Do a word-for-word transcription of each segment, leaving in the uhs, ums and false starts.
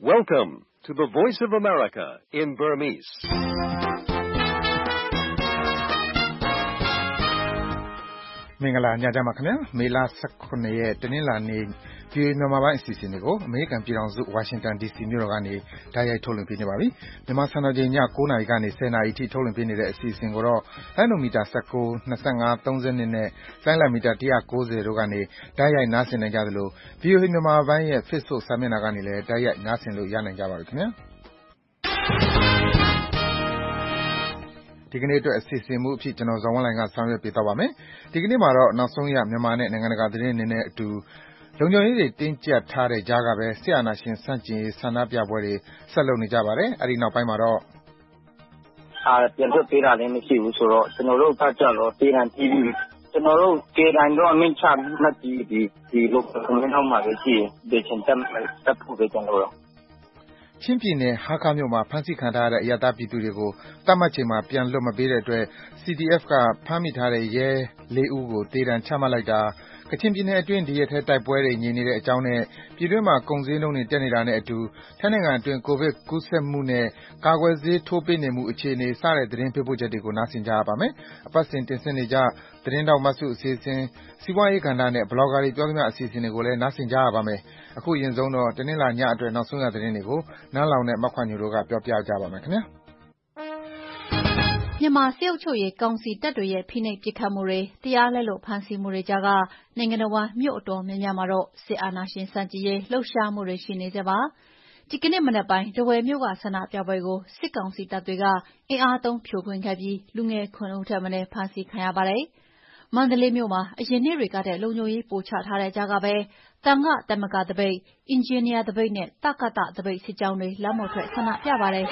Welcome to the Voice of America in Burmese. ။မင်္ဂလာညချမ်းပါခင်ဗျာ။မေလ၁၇ရက်တနင်္လာနေ့ ဗွီအိုအေမြန်မာပိုင်းအစီအစဉ်တွေကိုအမေရိကန်ပြည်ထောင်စုဝါရှင်တန်ဒီစီမြို့တော်ကနေတိုက်ရိုက်ထုတ်လွှင့်ပေးနေပါပြီ။မြန်မာစံတော်ချိန်ည၉နာရီကနေ၁၀နာရီအထိထုတ်လွှင့်ပေးနေတဲ့အစီအစဉ်ကိုတော့လိုင်းနိုမီတာ၁၉, ၂၅, ၃၂နဲ့လိုင်းလံမီတာ၁၉၀တို့ကနေတိုက်ရိုက်နားဆင်နိုင်ကြသလို ဗွီအိုအေမြန်မာပိုင်းရဲ့ Facebook စာမျက်နှာကနေလည်းတိုက်ရိုက်နားဆင်လို့ရနိုင်ကြပါပြီခင်ဗျာ။ဒီကနေ့အတွက်အစီအစဉ်မူအဖြစ်ကျွန်တော်ဇော်ဝင်းလှိုင်ကဆောင်ရွက်ပေးသွားပါမယ်။ဒီကနေ့မှာတော့နောက်ဆုံးရမြန်မာနဲ့နိုင်ငံတကာသတင်းတွေနဲ့အတူလုံခြုံရေးတွေတင်းကျပ်ထားတဲ့ကြားကပဲစစ်အာဏာရှင်ဆန့်ကျင်ရေးဆန္ဒပြပွဲတွေဆက်လုပ်နေကြပါတယ်။အဲဒီနောက်ပိုင်းမှာတော့အာပြန်ထွက်ပေးတာလည်းမရှိဘူးဆိုတော့ကျွန်တော်တို့ကကြတော့တေးတန်တီးပြီးကျွန်တော်တို့တေးတန်တော့အမင်းချမှတ်ပြီးဒီဒီလိုကွန်မန့်အောင်မှာပဲရှိရင်ဒေချင်တက်တက်ဖို့ပဲကျွန်တော်တို့ချင်းပြည်နယ်ဟားခါးမြို့မှာဖမ်းဆီးခံထားရတဲ့အရပ်သားပြည်သူတွေကိုတတ်မှတ်ချိန်မှာပြန်လွှတ်မပေးတဲ့အတွက် စီ ဒီ အက်ဖ် ကဖမ်းမိထားတဲ့ရဲလေးဦးကိုသေဒဏ်ချမှတ်လိုက်တာကချင်ပြည်နယ်အတွင်းဒီရက်ထဲတိုက်ပွဲတွေငြိမ်နေတဲ့အကြောင်းနဲ့ပြည်တွင်းမှာကုန်ဈေးနှုန်းတွေတက်နေတာနဲ့အတူထိုင်းနိုင်ငံအတွင်းကိုဗစ်ကူးစက်မှုနဲ့ကာကွယ်ဆေးထိုးပေးနေမှုအခြေအနေစတဲ့သတင်းပေးပို့ချက်တွေကိုနားဆင်ကြရပါမယ်။အပတ်စဉ်တင်ဆက်နေကြသတင်းတောက်မဆုအစီအစဉ်စီးပွားရေးကဏ္ဍနဲ့ဘလော့ဂါတွေပြောသမျှအစီအစဉ်တွေကိုလည်းနားဆင်ကြရပါမယ်။အခုရင်ဆုံးတော့တနင်္လာညအတွက်နောက်ဆုံးရသတင်းတွေကိုနားလောင်နဲ့မခွန်ညိုတို့ကပြောပြကြပါမယ်ခင်ဗျာ။မြန်မာစစ်အုပ်ချုပ်ရေးကောင်စီတပ်တွေရဲ့ဖိနှိပ်ပစ်ခတ်မှုတွေတရားလက်လွတ်ဖမ်းဆီးမှုတွေကြားကနိုင်ငံတော်ဝန်မြို့အတော်များများမှာတော့စစ်အာဏာရှင်စံကြီးရေးလှုပ်ရှားမှုတွေရှိနေကြပါဒီကနေ့မနက်ပိုင်းတဝယ်မြို့ကဆန္ဒပြပွဲကိုစစ်ကောင်စီတပ်တွေကအင်အားသုံးဖြိုခွင်းခဲ့ပြီးလူငယ်ခွန်းဦးထက်မနည်းဖမ်းဆီးခံရပါတယ်မန္တလေးမြို့မှာအရင်နေ့တွေကတည်းလုံခြုံရေးပိုချထားတဲ့ကြားကပဲတန်ခတမကတပိတ်အင်ဂျင်နီယာတပိတ်နဲ့တကတတပိတ်စစ်ကြောင်းတွေလမ်းပေါ်ထွက်ဆန္ဒပြပါတယ်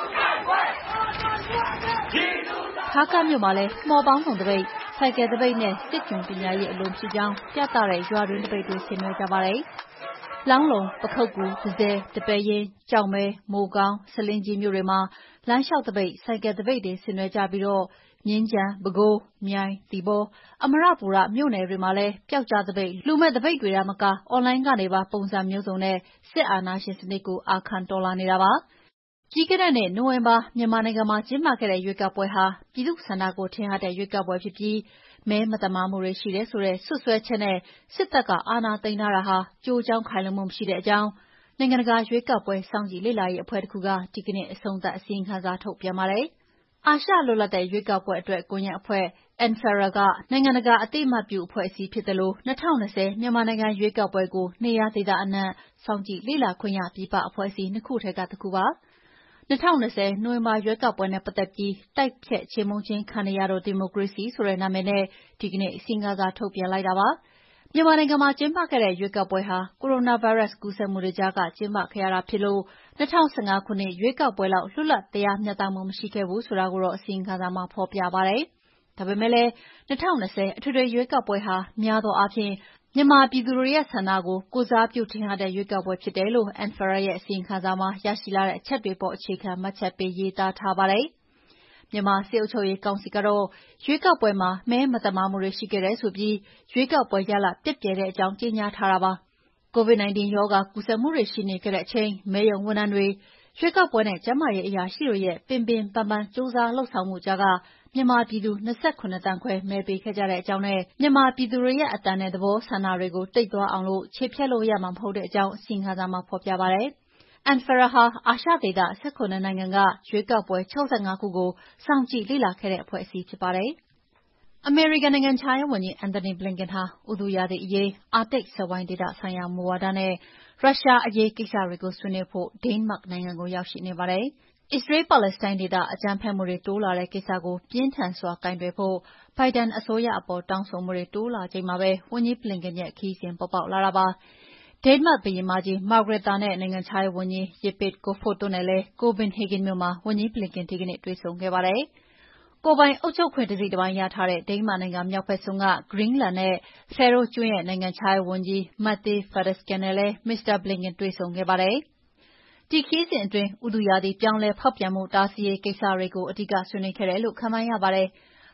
ဟာကမြို့မှာလည်းမော်ပေါင်းစုံတပိတ်ဆိုင်ကယ်တပိတ်နဲ့စစ်ကျုံပညာရေးအလုံးဖြစ်ကြောင်းပြသတဲ့ရွာတွင်တပိတ်တွေဆင်နွှဲကြပါတယ်။လောင်းလုံးပခုတ်ကူဒဇယ်တပည့်ရင်ကြောင်မဲမိုးကောင်းဆလင်းကြီးမြို့တွေမှာလမ်းလျှောက်တပိတ်ဆိုင်ကယ်တပိတ်တွေဆင်နွှဲကြပြီးတော့မြင်းကြံပဲခူးမြိုင်တီဘောအမရပူရမြို့နယ်တွေမှာလည်းပျောက်ကြားတပိတ်လူမဲ့တပိတ်တွေကမကအွန်လိုင်းကနေပါပုံစံမျိုးစုံနဲ့စစ်အာဏာရှင်စနစ်ကိုအာခံတော်လာနေတာပါကြီးကတဲ့နဲ့နိုဝင်ဘာမြန်မာနိုင်ငံမှာကျင်းပခဲ့တဲ့ရွေးကောက်ပွဲဟာပြည်သူ့ဆန္ဒကိုထင်ဟပ်တဲ့ရွေးကောက်ပွဲဖြစ်ပြီးမဲမတမာမှုတွေရှိတယ်ဆိုတဲ့ဆွဆွဲချက်နဲ့စစ်တပ်ကအာဏာသိမ်းထားတာဟာကြိုးကြောင်းခိုင်လုံမှုမရှိတဲ့အကြောင်းနိုင်ငံတကာရွေးကောက်ပွဲစောင့်ကြည့်လေ့လာရေးအဖွဲ့တစ်ခုကဒီကနေ့အဆုံးသတ်အစီရင်ခံစာထုတ်ပြန်ပါတယ်။အာရှလွတ်လပ်တဲ့ရွေးကောက်ပွဲအတွက်ကွန်ရက်အဖွဲ့ အန်ဖယ်ရာ ကနိုင်ငံတကာအသိအမှတ်ပြုအဖွဲ့အစည်းဖြစ်တယ်လို့၂၀၂၀မြန်မာနိုင်ငံရွေးကောက်ပွဲကိုနေရာဒေသအနှံ့စောင့်ကြည့်လေ့လာခွင့်ရပြည်ပအဖွဲ့အစည်းနှစ်ခုထဲကတစ်ခုပါ။၂၀၂၀နိုဝင်ဘာရွေးကောက်ပွဲနဲ့ပတ်သက်ပြီးတိုက်ဖြတ်ချေမှုန်းခြင်းခံရတော့ဒီမိုကရေစီဆိုတဲ့နာမည်နဲ့ဒီကနေ့အစီရင်ခံစာထုတ်ပြန်လိုက်တာပါ။မြန်မာနိုင်ငံမှာကျင်းပခဲ့တဲ့ရွေးကောက်ပွဲဟာကိုရိုနာဗိုင်းရပ်စ်ကူးစက်မှုတွေကြားကကျင်းပခဲ့ရတာဖြစ်လို့၂၀၁၅ခုနှစ်ရွေးကောက်ပွဲလောက်လွတ်လပ်တရားမျှတမှုမရှိခဲ့ဘူးဆိုတာကိုတော့အစီရင်ခံစာမှာဖော်ပြပါတယ်။ဒါပေမဲ့လည်း၂၀၂၀အထွေထွေရွေးကောက်ပွဲဟာများသောအားဖြင့်မြန်မာပြည်သူတွေရဲ့ဆန္ဒကိုကိုစားပြုထင်ဟပ်တဲ့ရွေးကောက်ပွဲဖြစ်တယ်လို့အန်ဖရာရဲ့အစီရင်ခံစာမှာရရှိလာတဲ့အချက်တွေပေါ်အခြေခံမှတ်ချက်ပေးရေးသားထားပါတယ်။မြန်မာစစ်အုပ်ချုပ်ရေးကောင်စီကတော့ရွေးကောက်ပွဲမှာမဲမတမာမှုတွေရှိခဲ့တယ်ဆိုပြီးရွေးကောက်ပွဲရလဒ်ပြည့်ပြည့်တဲ့အကြောင်းကြေညာထားတာပါ။ ကိုဗစ် ၁၉ ရောဂါကူးစက်မှုတွေရှိနေခဲ့တဲ့အချိန်မဲရုံဝန်ထမ်းတွေရွေးကောက်ပွဲနဲ့ကျန်းမာရေးအရာရှိတွေရဲ့ပင်ပင်ပန်းပန်းစူးစမ်းလှုပ်ဆောင်မှုကြားကမြန်မာပြည်သူ၂၇တန်းခွဲမဲပေးခဲ့ကြတဲ့အကြောင်းနဲ့မြန်မာပြည်သူတွေရဲ့အသံနဲ့သဘောဆန္ဒတွေကိုတိတ်သွားအောင်လို့ခြေဖျက်လို့ရမှာမဟုတ်တဲ့အကြောင်းအစီရင်ခံစာမှာဖော်ပြပါတယ်။အန်ဖရာဟာအာရှဒေသ၁၇နိုင်ငံကရွေးကောက်ပွဲ၆၅ခုကိုစောင့်ကြည့်လေ့လာခဲ့တဲ့အဖွဲ့အစည်းဖြစ်ပါတယ်။အမေရိကန်နိုင်ငံခြားရေးဝန်ကြီးအန်တိုနီဘလင်ကန်ဟာဥတုရာသီအရေးအာတိတ်စက်ဝိုင်းဒေသဆိုင်ရာမူဝါဒနဲ့ရုရှားအရေးကိစ္စတွေကိုဆွေးနွေးဖို့ဒိန်းမတ်နိုင်ငံကိုရောက်ရှိနေပါတယ်။အစ္စရေး-ပါလက်စတိုင်းဒေသအကြမ်းဖက်မှုတွေတိုးလာတဲ့ကိစ္စကိုပြင်းထန်စွာကိုင်တွယ်ဖို့ဘိုင်ဒန်အစိုးရအပေါ်တောင်းဆိုမှုတွေတိုးလာချိန်မှာပဲဝန်ကြီးဘလင်ကန်ရဲ့ခရီးစဉ်ပေါ်ပေါက်လာတာပါ။ဒိန်းမတ်ဘုရင်မကြီးမာဂရက်တာနဲ့နိုင်ငံခြားရေးဝန်ကြီးယစ်ပစ်ကိုဖို့တို့နဲ့လည်းကိုပင်ဟေဂင်မြို့မှာဝန်ကြီးဘလင်ကန်ဒီကနေ့တွေ့ဆုံခဲ့ပါတယ်။ကိုယ်ပိုင်အုပ်ချုပ်ခွင့်တစိတ်တပိုင်းရထားတဲ့ဒိန်းမတ်နိုင်ငံမြောက်ဘက်စွန်းကဂရင်းလန်နဲ့ဖဲရိုးကျွန်းရဲ့နိုင်ငံခြားရေးဝန်ကြီးမတ်တေးဖာဒက်စကန်နဲ့လည်းမစ္စတာဘလင်ကန်တွေ့ဆုံခဲ့ပါတယ်။ဒီခရီးစဉ်အတွင်းဥတုရာသီပြောင်းလဲဖောက်ပြန်မှုတားဆီးရေးကိစ္စတွေကိုအဓိကဆွေးနွေးခဲ့တယ်လို့ခန့်မှန်းရပါတယ်။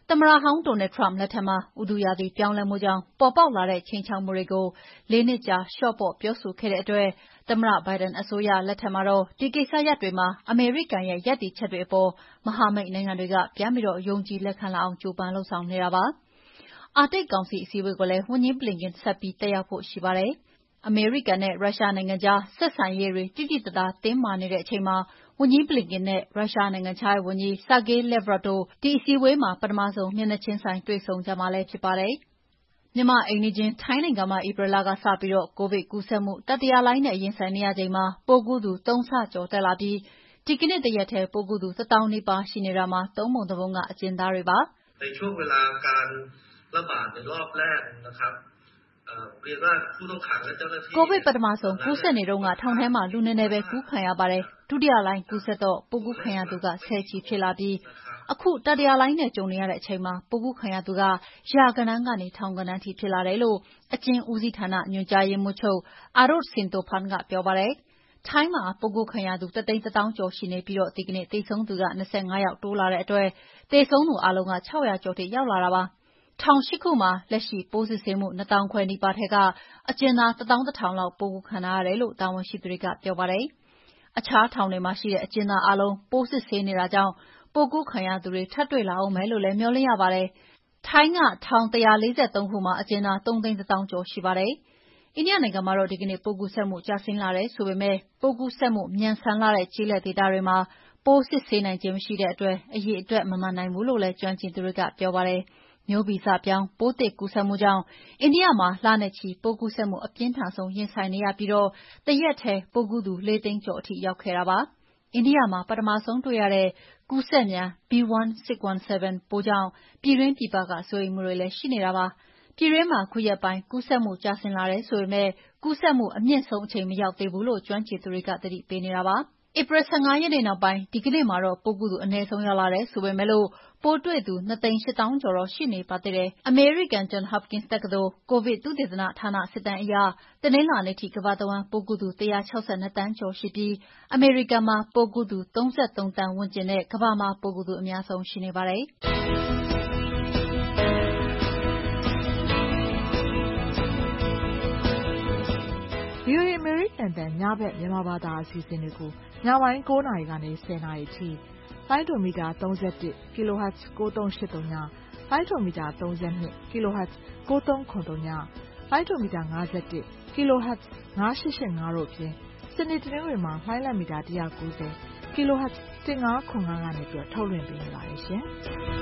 သမ္မတဟောင်း Donald Trump လက်ထက်မှာဥတုရာသီပြောင်းလဲမှုကြောင့်ပေါ်ပေါက်လာတဲ့ခြိမ်းခြောက်မှုတွေကိုလေးနှစ်ကြာလျှော့ပေါ့ပြောဆိုခဲ့တဲ့အတွက်သမ္မတ Biden အစိုးရလက်ထက်မှာတော့ဒီကိစ္စရပ်တွေမှာအမေရိကန်ရဲ့ရပ်တည်ချက်တွေအပေါ်မဟာမိတ်နိုင်ငံတွေကပြန်ပြီးယုံကြည်လက်ခံလာအောင်ကြိုးပမ်းလုပ်ဆောင်နေတာပါ။အာတိတ်ကောင်စီအစည်းအဝေးကိုလည်းဝန်ကြီး Blinken ဆက်ပြီးတက်ရောက်ဖို့ရှိပါတယ်။အမေရိကန်နဲ့ရုရှားနိုင်ငံကြားဆက်ဆံရေးတွေတိတိတသားတင်းမာနေတဲ့အချိန်မှာဝန်ကြီး Blinken နဲ့ရုရှားနိုင်ငံခြားရေးဝန်ကြီး Sergei Lavrov တို့ဒီအစည်းအဝေးမှာပထမဆုံးမျက်နှာချင်းဆိုင်တွေ့ဆုံကြမှာလည်းဖြစ်ပါတယ်။မြန်မာ့အိမ်နီးချင်းထိုင်းနိုင်ငံမှာဧပြီလကစပြီးကိုဗစ်ကူးစက်မှုတတိယလှိုင်းနဲ့ရင်ဆိုင်နေရချိန်မှာပိုးကူးသူသုံးဆကျော်တက်လာပြီးဒီကနေ့တရက်ထဲပိုးကူးသူတသောင်းနီးပါးရှိနေတာမှာသုံးပုံတစ်ပုံကအကျဉ်းသားတွေပါในช่วงเวลาการระบาดในรอบแรกนะครับเรียนว่าผู้ต้องขังและเจ้าหน้าที่ကိုဗစ်ပထမဆုံးကူးစက်နေတုန်းကထောင်ထဲမှာလူနည်းနည်းပဲကူးခံရပါတယ်ဒုတိယလှိုင်းကူးစက်တော့ပိုးကူးခံရသူကဆယ်ချီဖြစ်လာပြီးအခုတတိယလှိုင်းနဲ့ကြုံနေရတဲ့အချိန်မှာပိုးကူးခံရသူကရာဂဏန်းကနေထောင်ဂဏန်းထိဖြစ်လာတယ်လို့အကျဉ်းဦးစီးဌာနညွှန်ကြားရေးမှူးချုပ် Arut Sintophan ကပြောပါတယ်။ထိုင်းမှာပိုးကူးခံရသူတသိန်းတစ်သောင်းကျော်ရှိနေပြီးဒီကနေ့သေဆုံးသူက၂၅ယောက်တိုးလာတဲ့အတွက်သေဆုံးသူအားလုံးက၆ရာကျော်ထိရောက်လာတာပါ။ထောင်၈ခုမှာလက်ရှိပိုးစစ်ဆေးမှုနှစ်သောင်းခွဲနီးပါးထဲကအကျဉ်းသားတစ်သောင်းတစ်ထောင်လောက်ပိုးကူးခံထားရတယ်လို့တာဝန်ရှိသူတွေကပြောပါတယ်။အခြားထောင်တွေမှာရှိတဲ့အကျဉ်းသားအားလုံးပိုးစစ်ဆေးနေတာကြောင့်ပိုးကူးခံရသူတွေထပ်တွေ့လာအောင်မယ်လို့လည်းမျှော်လင့်ရပါတယ်။ထိုင်းကထောင်၁၄၃ခုမှာအကျဉ်းသားသုံးသိန်းတစ်သောင်းကျော်ရှိပါတယ်။အိန္ဒိယနိုင်ငံမှာတော့ဒီကနေ့ပိုးကူးစက်မှုကျဆင်းလာတယ်ဆိုပေမဲ့ပိုးကူးစက်မှုမြန်ဆန်လာတဲ့ကျေးလက်ဒေသတွေမှာပိုးစစ်ဆေးနိုင်ခြင်းမရှိတဲ့အတွက်အရေအတွက်မမှန်နိုင်ဘူးလို့လည်းကျွမ်းကျင်သူတွေကပြောပါတယ်။မျိုးဗီဇပြောင်းပိုးသစ်ကူးစက်မှုကြောင့်အိန္ဒိယမှာလနဲ့ချီပိုးကူးစက်မှုအပြင်းထန်ဆုံးရင်ဆိုင်နေရပြီးတရက်ထဲပိုးကူးသူလေးသိန်းကျော်အထိရောက်ခဲ့တာပါ။အိန္ဒိယမှာပထမဆုံးတွေ့ရတဲ့ကူးစက်မြန် B ၁၆၁၇ ပိုးကြောင့်ပြည်တွင်းပြည်ပကစိုးရိမ်မှုတွေလည်းရှိနေတာပါ။ပြည်တွင်းမှာခုရက်ပိုင်းကူးစက်မှုကျဆင်းလာတယ်ဆိုပေမဲ့ကူးစက်မှုအမြင့်ဆုံးအချိန်မရောက်သေးဘူးလို့ကျွမ်းကျင်သူတွေကသတိပေးနေတာပါ။ဧပြီ၁၅ရက်နေ့နောက်ပိုင်းဒီကနေ့မှာတော့ပိုးကူးသူအနည်းဆုံးရောက်လာတယ်ဆိုပေမဲ့ပိုးတွေ့သူနှစ်သိန်းရှစ်သောင်းကျော်တော့ရှိနေပါသေးတယ်။အမေရိကန် Johns Hopkins တက္ကသိုလ်ကိုဗစ်သုတေသနဌာနစစ်တမ်းအရတနင်္လာနေ့ထိကမ္ဘာတဝှမ်းပိုးကူးသူ၁၆၂သန်းကျော်ရှိပြီးအမေရိကန်မှာပိုးကူးသူ၃၃သန်းဝန်းကျင်နဲ့ကမ္ဘာမှာပိုးကူးသူအများဆုံးရှိနေပါတယ်။ဗွီအိုအေ အမေရိကန်အသံညဘက်မြန်မာဘာသာအစီအစဉ်တွေကိုညပိုင်း၉နာရီကနေ၁၀နာရီထိလိုင်းဒိုမီတာ၃၁ kHz ၉၃၈၃ည၊လိုင်းဒိုမီတာ၃၂ kHz ၉၃၇၃ည၊လိုင်းဒိုမီတာ၅၁ kHz ၅၈၈၅တို့ဖြင့်စနေတနင်္ဂနွေမှာလိုင်းလံမီတာ၁၉၀ kHz ၁၅၇၅ကနေပြီးထုတ်လွှင့်ပေးနေပါတယ်ရှင်။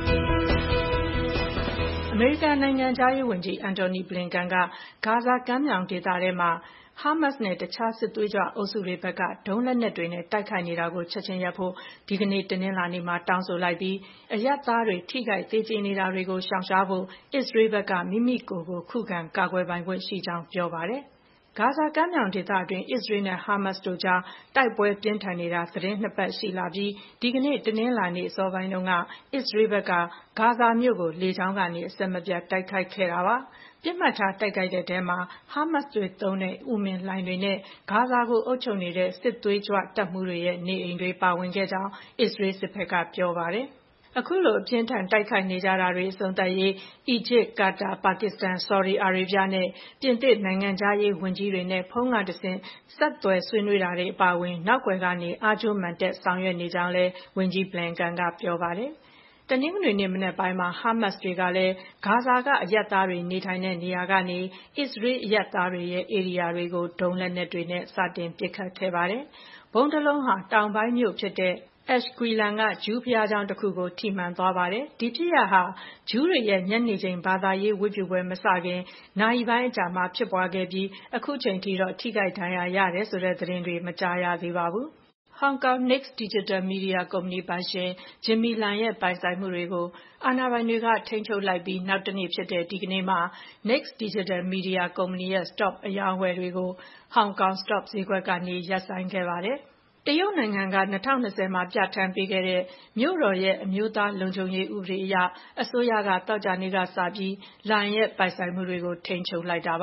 အမေရိကန်နိုင်ငံခြားရေးဝန်ကြီး Antony Blinken ကဂါဇာကမ်းမြောင်ဒေသထဲမှာဟာမတ်စ်နဲ့တခြားစစ်သွေးကြွအုပ်စုတွေဘက်ကဒုံးလက်နက်တွေနဲ့တိုက်ခိုက်နေတာကိုချက်ချင်းရပ်ဖို့ဒီကနေ့တနင်္လာနေ့မှာတောင်းဆိုလိုက်ပြီးအရပ်သားတွေထိခိုက်သေကျေနေတာတွေကိုရှောင်ရှားဖို့အစ္စရေးဘက်ကမိမိကိုယ်ကိုခုခံကာကွယ်ပိုင်ခွင့်ရှိကြောင်းပြောပါတယ်။ဂါဇာကမ်းမြောင်ဒေသအတွင်းအစ္စရေးနဲ့ဟာမတ်စ်တို့ကြားတိုက်ပွဲပြင်းထန်နေတာသီတင်းနှစ်ပတ်ရှိလာပြီးဒီကနေ့တနင်္လာနေ့အစောပိုင်းတုန်းကအစ္စရေးဘက်ကဂါဇာမြို့ကိုလေကြောင်းကနေအဆက်မပြတ်တိုက်ခိုက်ခဲ့တာပါ။ပြစ်မှတ်ထားတိုက်ခိုက်တဲ့ထဲမှာဟာမတ်စ်တွေသုံးတဲ့ဥမင်လှိုင်တွေနဲ့ဂါဇာကိုအုပ်ချုပ်နေတဲ့စစ်သွေးကြွတပ်မှူးတွေရဲ့နေအိမ်တွေပါဝင်ခဲ့ကြောင်းအစ္စရေးစစ်ဘက်ကပြောပါတယ်။အခုလိုအပြင်းထန်တိုက်ခိုက်နေကြတာတွေအဆုံးသတ်ရေးအီဂျစ်၊ကာတာ၊ပါကစ္စတန်၊ဆော်ဒီအာရေဗျနဲ့ပြင်သစ်နိုင်ငံခြားရေးဝန်ကြီးတွေနဲ့ဖုန်းကတဆင့်ဆက်သွယ်ဆွေးနွေးတာတွေအပါအဝင်နောက်ကွယ်ကနေအားကြိုးမာန်တက်ဆောင်ရွက်နေကြောင်းလည်းဝန်ကြီး Blinken ကပြောပါတယ်။တနင်္ဂနွေနေ့မနက်ပိုင်းမှာဟာမတ်စ်တွေကလည်းဂါဇာကအရပ်သားတွေနေထိုင်တဲ့နေရာကနေအစ္စရေးအရပ်သားတွေရဲ့ဧရိယာတွေကိုဒုံးလက်နက်တွေနဲ့စတင်ပစ်ခတ်ခဲ့ပါတယ်။ဗုံးတစ်လုံးဟာတောင်ပိုင်းမြို့ဖြစ်တဲ့Ashkelon ကဂျူးဘုရားကျောင်းတစ်ခုကိုထိမှန်သွားပါတယ်။ဒီဖြစ်ရပ်ဟာဂျူးတွေရဲ့ညနေချိန်ဘာသာရေးဝတ်ပြုပွဲမစခင်နာရီပိုင်းအကြာမှာဖြစ်ပွားခဲ့ပြီးအခုချိန်ထိတော့ထိခိုက်ဒဏ်ရာရတယ်ဆိုတဲ့သတင်းတွေမကြားရသေးပါဘူး။ Hong Kong Next Digital Media ကုမ္ပဏီပိုင်ရှင် Jimmy Lai ရဲ့ပိုင်ဆိုင်မှုတွေကိုအာဏာပိုင်တွေကထိန်းချုပ်လိုက်ပြီးနောက်တနေ့ဖြစ်တဲ့ဒီကနေ့မှာ Next Digital Media ကုမ္ပဏီရဲ့ stock အရောင်းအဝယ်တွေကို Hong Kong Stock ဈေးကွက်ကနေရပ်ဆိုင်းခဲ့ပါတယ်။တရုတ်နိုင်ငံက၂၀၂၀မှာပြဋ္ဌာန်းပေးခဲ့တဲ့မြို့တော်ရဲ့အမျိုးသားလုံခြုံရေးဥပဒေအရအစိုးရကသောကြာနေ့ကစပြီး Lai ရဲ့ပိုင်ဆိုင်မှုတွေကိုထိန်းချုပ်လိုက်တာပါ။